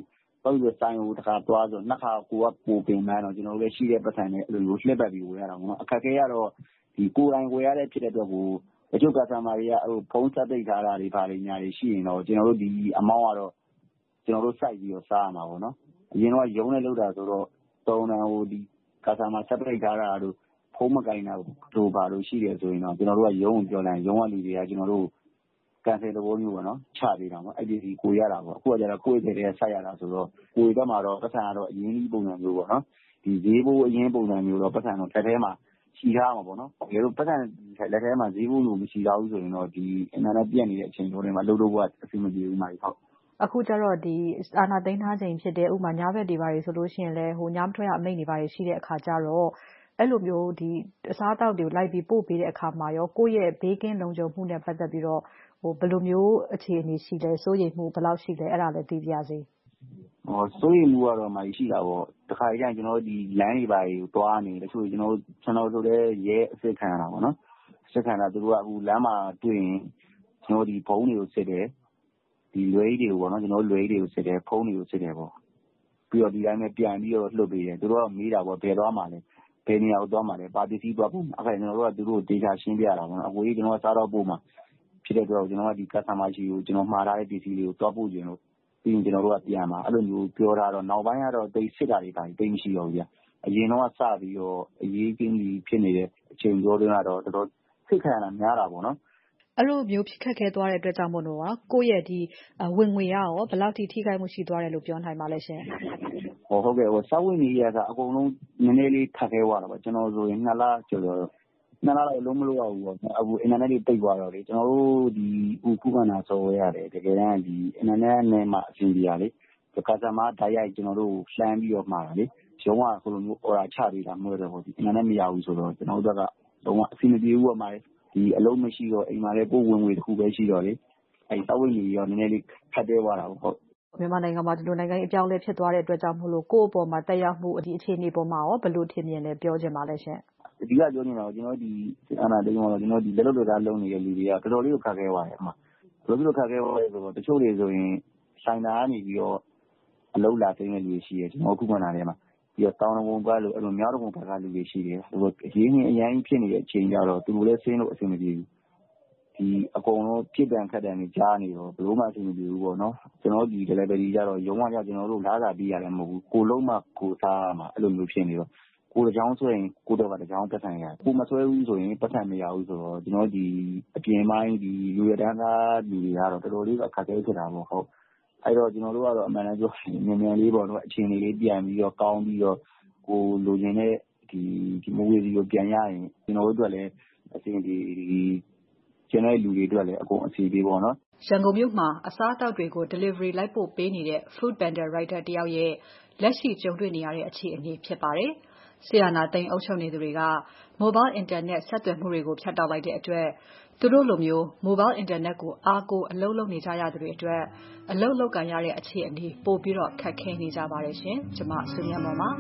ဘာလို့လဲဆိုင်ကိုတစ်ခါသွားဆိုနှစ်ခါကိုကပိုပင်မှန်းတော့ကျွန်တော်တို့လည်းရှိတဲ့ပတ်စံနဲ့အဲ့လိုမျိုးလှည့်ပတ်ပြီးဝယ်ရတာပေါ့နော်အခက်အခဲကတော့ဒီကိုယ်တိုင်ဝယ်ရတဲ့ဖြစ်တဲ့အတွက်ကိုအကျိုးကစားမာတွေကဟိုဖုန်းဆက်ပိတ်ထားတာတွေပါလေညာတွေရှိရင်တော့ကျွန်တော်တို့ဒီအမောင်းကတော့ကျွန်တော်တို့စိုက်ပြီးတော့စားရမှာပေါ့နော်အရင်တော့ရုံးနဲ့လောက်တာဆိုတော့တုံးတန်ဟိုဒီကစားမာဆက်ပိတ်ထားတာတို့ဖုန်းမကင်တာတို့ပါလို့ရှိတယ်ဆိုရင်တော့ကျွန်တော်တို့ကရုံးကိုပြောလိုက်ရုံးကလူတွေကကျွန်တော်တို့ကန်ဆယ်သဘောမျိုးပေါ့နော်ချပေးတာပေါ့အဲ့ဒီဒီကိုရတာပေါ့အခုကကျတော့ကိုယ်တွေတည်းဆက်ရတာဆိုတော့ကိုယ်တော့မှတော့ပတ်စံကတော့အရင်ကြီးပုံစံမျိုးပေါ့နော်ဒီဈေးဘိုးအရင်ပုံစံမျိုးတော့ပတ်စံတော့တစ်ထဲမှာရှိထားမှာပေါ့နော်ဒီလိုပတ်စံလက်ထဲမှာဈေးဘိုးလိုမရှိတော့ဘူးဆိုရင်တော့ဒီအင်တာနက်ပြတ်နေတဲ့အချိန်တွေမှာလှုပ်လို့ကအဆင်မပြေဘူးမှာဟုတ်အခုကျတော့ဒီအာဏာသိမ်းထားချိန်ဖြစ်တဲ့ဥပမာညဘက်တွေပါတွေဆိုလို့ရှိရင်လည်းဟိုညမထွက်ရအမိန့်တွေပါတွေရှိတဲ့အခါကျတော့အဲ့လိုမျိုးဒီအစားအသောက်တွေကိုလိုက်ပြီးပို့ပေးတဲ့အခါမှာရောကိုယ့်ရဲ့ဘေးကင်းလုံခြုံမှုနဲ့ပတ်သက်ပြီးတော့ဟိုဘယ်လိုမျိုးအခြေအနေရှိလဲစိုးရိမ်မှုဘယ်လောက်ရှိလဲအဲ့ဒါလည်းသိပြရစီဟောစိုးရိမ်မှုကတော့မှရှိတာပေါ့တခါကျရင်ကျွန်တော်တို့ဒီလမ်းတွေပါတွေတွားနေတချို့ကျွန်တော်တို့ကျွန်တော်တို့လည်းရဲအစစ်ခံရတာပေါ့နော်အစစ်ခံတာသူတို့ကအခုလမ်းမှာတွေ့ရင်ကျွန်တော်ဒီဘုံတွေကိုစစ်တယ်ဒီလွယ်ကြီးတွေကိုပေါ့နော်ကျွန်တော်လွယ်ကြီးတွေကိုစစ်တယ်ဖုံးတွေကိုစစ်တယ်ပေါ့ပြီးတော့ဒီတိုင်းပဲပြန်ပြီးတော့လှုပ်ပေးတယ်သူတို့ကမေးတာပေါ့ဘယ်သွားမှလဲဘယ်နေရာကိုသွားမှလဲပါတီစီသွားဖို့အဲ့ဒါကျွန်တော်တို့ကသူတို့ဒေတာရှင်းပြတာပေါ့နော်အခုကြီးကျွန်တော်ကစားတော့ပို့မှာဖြစ်တဲ့အတွက်ကျွန်တော်ကဒီကတ်စတမာရှိကိုကျွန်တော်မှားထားတဲ့ပစ္စည်းလေးကိုသွားပို့ခြင်းလို့ပြီးရင်ကျွန်တော်တို့ကပြန်มาအဲ့လိုမျိုးပြောတာတော့နောက်ပိုင်းကတော့တိတ်စစ်တာတွေပါတိတ်မရှိတော့ဘူးဗျအရင်တော့စပြီးတော့အရေးကြီးပြီးဖြစ်နေတဲ့အချိန်ကျော်တွေကတော့တော်တော်စိတ်ခံရတာများတာပေါ့နော်အဲ့လိုမျိုးဖြစ်ခက်ခဲသွားတဲ့အတွက်ကြောင့်မို့လို့ပါကိုယ့်ရဲ့ဒီဝင်ငွေရရောဘယ်လောက်ထိထိခိုက်မှုရှိသွားတယ်လို့ပြောနိုင်ပါလဲရှင်ဟောဟုတ်ကဲ့ဟိုစာဝင်ကြီးရကအကုန်လုံးနည်းနည်းလေးခက်ခဲသွားတာပေါ့ကျွန်တော်ဆိုရင်နှစ်လကျော်ကျော်နှစ်လလောက်လုံးမလို့ရဘူးပေါ့အခုအင်တာနက်တွေတိတ်သွားတော့လေကျွန်တော်တို့ဒီဥပမာဆော်ဝဲရတယ်တကယ်တမ်းဒီအင်တာနက်နဲ့မှအဆင်ပြေရလေဒီကစားမှာဓာတ်ရိုက်ကျွန်တော်တို့လှမ်းပြီးတော့မှာတာလေရုံးကဟိုလိုမျိုး order ချပေးတာမဟုတ်တော့ဘူးဒီအင်တာနက်မရဘူးဆိုတော့ကျွန်တော်တို့ကတော့အဆင်မပြေဘူးပေါ့မှာဒီအလုံးမရှိတော့အိမ်မှာလည်းကိုယ်ဝင်ငွေတစ်ခုပဲရှိတော့လေအဲတောက်ဝင်ကြီးရောနည်းနည်းလေးခက်တဲသွားတာပေါ့ဟုတ်မြန်မာနိုင်ငံမှာဒီလိုနိုင်ငံရေးအပြောင်းလဲဖြစ်သွားတဲ့အတွက်ကြောင့်မို့လို့ကိုယ့်အပေါ်မှာတက်ရောက်မှုဒီအခြေအနေပေါ်မှာရောဘယ်လိုထင်မြင်လဲပြောချင်ပါလဲရှင်အဓိကပြောနေတာကကျွန်တော်ဒီအာဏာသိမ်းတော့ကျွန်တော်ဒီလက်လွတ်သားလုံးနေတဲ့လူတွေကတော်တော်လေးကိုခက်ခဲသွားတယ်အမှဘယ်လိုလိုခက်ခဲသွားလဲဆိုတော့တချို့တွေဆိုရင်ဆိုင်သားကနေပြီးတော့အလုံးလာသိမ်းတဲ့လူတွေရှိတယ်ကျွန်တော်ခုမှလာတယ်မှာပြီးတော့တောင်းတဝန်ကလို့အဲ့လိုများတော့ဘက်ကလူတွေရှိတယ်ဟိုအရင်းအရင်ဖြစ်နေတဲ့အချိန်ကြတော့သူတို့လည်းဆင်းလို့အဆင်မပြေဘူးဒီအကုန်လုံးဖြစ်တန်ခက်တန်နေကြားနေတော့ဘလို့မှအဆင်မပြေဘူးပေါ့နော်ကျွန်တော်ဒီ delivery ကြတော့ရုံးကကြကျွန်တော်တို့လားစာပြီးရတယ်မဟုတ်ဘူးကိုလုံးမှကိုစားမှာအဲ့လိုမျိုးဖြစ်နေတော့ကိုတစ်ချောင်းဆွဲရင်ကိုတော့ကတစ်ချောင်းပတ်ဆံရတယ်ကိုမဆွဲဘူးဆိုရင်ပတ်ဆံမရဘူးဆိုတော့ကျွန်တော်ဒီအပြင်ပိုင်းဒီလူရတန်းသားလူတွေကတော့တော်တော်လေးအခက်အခဲဖြစ်တာပေါ့ဟုတ်အဲ့တော့ကျွန်တော်တို့ကတော့အမှန်တမ်းပြောမြန်မြန်လေးပေါ့နော်အချိန်လေးပြန်ပြီးတော့ကောင်းပြီးတော့ကိုလိုချင်တဲ့ဒီဒီမိုးဝေးစီကိုပြန်ရရင်ကျွန်တော်တို့အတွက်လည်းအဆင်ဒီကျန်တဲ့လူတွေအတွက်လည်းအကုန်အစီအပြေပေါ့နော်ရန်ကုန်မြို့မှာအစားအသောက်တွေကို delivery လိုက်ပို့ပေးနေတဲ့ food panda rider တယောက်ရဲ့လက်ရှိကြုံတွေ့နေရတဲ့အခြေအနေဖြစ်ပါတယ်။ဆီယနာသိန်းအုပ်ချုပ်နေသူတွေက mobile internet ဆက်သွယ်မှုတွေကိုဖြတ်တောက်လိုက်တဲ့အတွက်သူတို့လိုမျိုး mobile internet ကိုအားကိုးအလုပ်လုပ်နေကြရသူတွေအတွက်အလုပ်လုပ်ကန်ရတဲ့အခြေအနေပိုပြီးတော့ခက်ခဲနေကြပါတယ်ရှင်။ကျွန်မဆုမြတ်မော်ပါ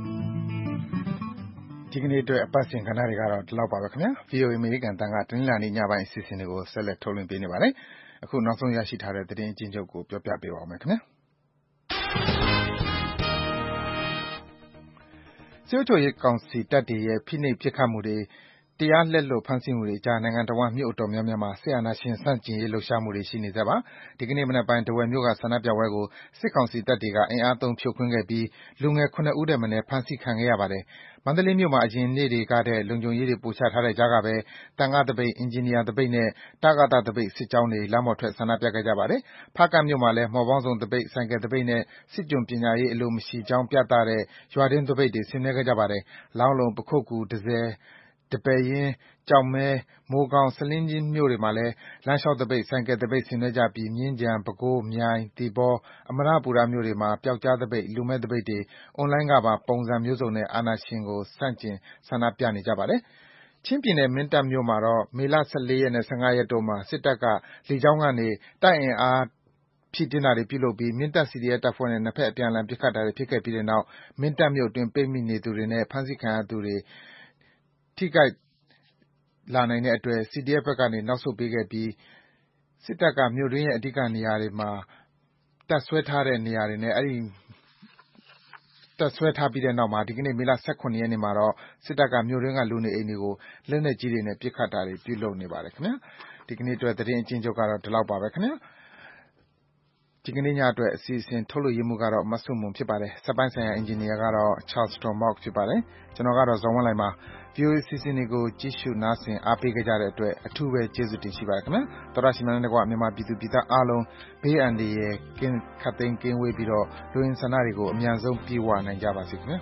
ဒီကနေ့အတွက်အပတ်စဉ်ကဏ္ဍတွေကတော့ဒီလောက်ပါပဲခင်ဗျာ ဗီအိုအေ အမေရိကန်တန်ကတနင်္လာနေ့ညပိုင်းအစီအစဉ်တွေကိုဆက်လက်ထုတ်လွှင့်ပေးနေပါတယ်အခုနောက်ဆုံးရရှိထားတဲ့သတင်းအကျဉ်းချုပ်ကိုပြောပြပေးပါမယ်ခင်ဗျာစစ်အုပ်ချုပ်ရေးကောင်စီတပ်တွေရဲ့ဖိနှိပ်ပစ်ခတ်မှုတွေတရားလက်လွတ်ဖမ်းဆီးမှုတွေကြားနိုင်ငံတော်ဝန်မြို့အတော်များများမှာစစ်အာဏာရှင်ဆန့်ကျင်ရေးလှုပ်ရှားမှုတွေရှိနေကြပါဒီကနေ့မနက်ပိုင်းတဝယ်မြို့ကဆန္ဒပြပွဲကိုစစ်ကောင်စီတပ်တွေကအင်အားသုံးဖြိုခွင်းခဲ့ပြီးလူငယ်ခုနစ်ဦးထက်မနည်းဖမ်းဆီးခံခဲ့ရပါတယ်မန္တလေးမြို့မှာအရင်နေ့တွေကတည်းကလုံခြုံရေးတွေပိုချထားတဲ့ကြားကပဲတန်ခါးသပိတ်အင်ဂျင်နီယာသပိတ်နဲ့တကသသပိတ်စစ်ကြောင်းတွေလမ်းပေါ်ထွက်ဆန္ဒပြခဲ့ကြပါတယ်ဖားကန့်မြို့မှာလည်းမော်ပေါင်းစုံသပိတ်ဆိုင်ကယ်သပိတ်နဲ့စစ်ကျွန်ပညာရေးအလိုမရှိကြောင်းပြသတဲ့ရွာတွင်းသပိတ်တွေဆင်နွှဲခဲ့ကြပါတယ်လောင်းလုံပခုက္ကူတန့်ဆည်ဒီပဲယင်းကျောက်မဲမိုးကောင်းဆားလင်းကြီးမြို့တွေမှာလည်းလမ်းလျှောက်သပိတ်ဆိုင်ကယ်သပိတ်ဆင်နွှဲကြပြီးမြင်းခြံပဲခူးမြိုင်သီပေါအမရပူရမြို့တွေမှာပျောက်ကြားသပိတ်လူမဲ့သပိတ်တွေအွန်လိုင်းကပါပုံစံမျိုးစုံနဲ့အာဏာရှင်ကိုဆန့်ကျင်ဆန္ဒပြနေကြပါတယ်ချင်းပြည်နယ်မင်းတပ်မြို့မှာတော့မေလ၁၄ရက်နဲ့၁၅ရက်တို့မှာစစ်တပ်ကလေကြောင်းကနေတပ်အင်အားဖြည့်တင်းတာတွေပြုလုပ်ပြီးမင်းတပ် စီ ဒီ အက်ဖ် တပ်ဖွဲ့နဲ့နှစ်ဖက်အပြန်အလှန်ပစ်ခတ်တာတွေဖြစ်ခဲ့ပြီးတဲ့နောက်မင်းတပ်မြို့အတွင်းပိတ်မိနေသူတွေနဲ့ဖမ်းဆီးခံရသူတွေထိခိုက်လာနိုင်တဲ့အတွက် စီ ဒီ အက်ဖ် ဘက်ကနေနောက်ဆုတ်ပေးခဲ့ပြီးစစ်တပ်ကမြို့တွင်းရဲ့အဓိကနေရာတွေမှာတပ်စွဲထားတဲ့နေရာတွေနဲ့အဲဒီတပ်စွဲထားပြီးတဲ့နောက်မှာဒီကနေ့မေလ ၁၇ ရက်နေ့မှာတော့စစ်တပ်ကမြို့တွင်းကလူနေအိမ်တွေကိုလက်နက်ကြီးတွေနဲ့ပစ်ခတ်တာတွေပြုလုပ်နေပါတယ်ခင်ဗျာဒီကနေ့အတွက်သတင်းအကျဉ်းချုပ်ကတော့ဒီလောက်ပါပဲခင်ဗျာဒီကနေ့ညအတွက်အစီအစဉ်ထုတ်လွှင့်ရမှုကတော့မဆုမွန်ဖြစ်ပါတယ်စက်ပိုင်းဆိုင်ရာအင်ဂျင်နီယာကတော့ Charles Stormock ဖြစ်ပါတယ်ကျွန်တော်ကတော့ဇော်ဝင်းလှိုင်ပါ V O A စီစဉ်တွေကိုကြည့်ရှုနားဆင်အားပေးကြတဲ့အတွက်အထူးပဲကျေးဇူးတင်ရှိပါတယ်ခင်ဗျာသောရရှိမှန်းတဲ့ကွာမြန်မာပြည်သူပြည်သားအားလုံးဘေးအန္တရာယ်ကင်းခတ်သိမ်းကင်းဝေးပြီးတော့လူရင်းဆန္ဒတွေကိုအမြန်ဆုံးပြေဝနိုင်ကြပါစေခင်ဗျာ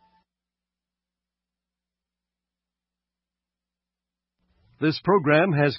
This program has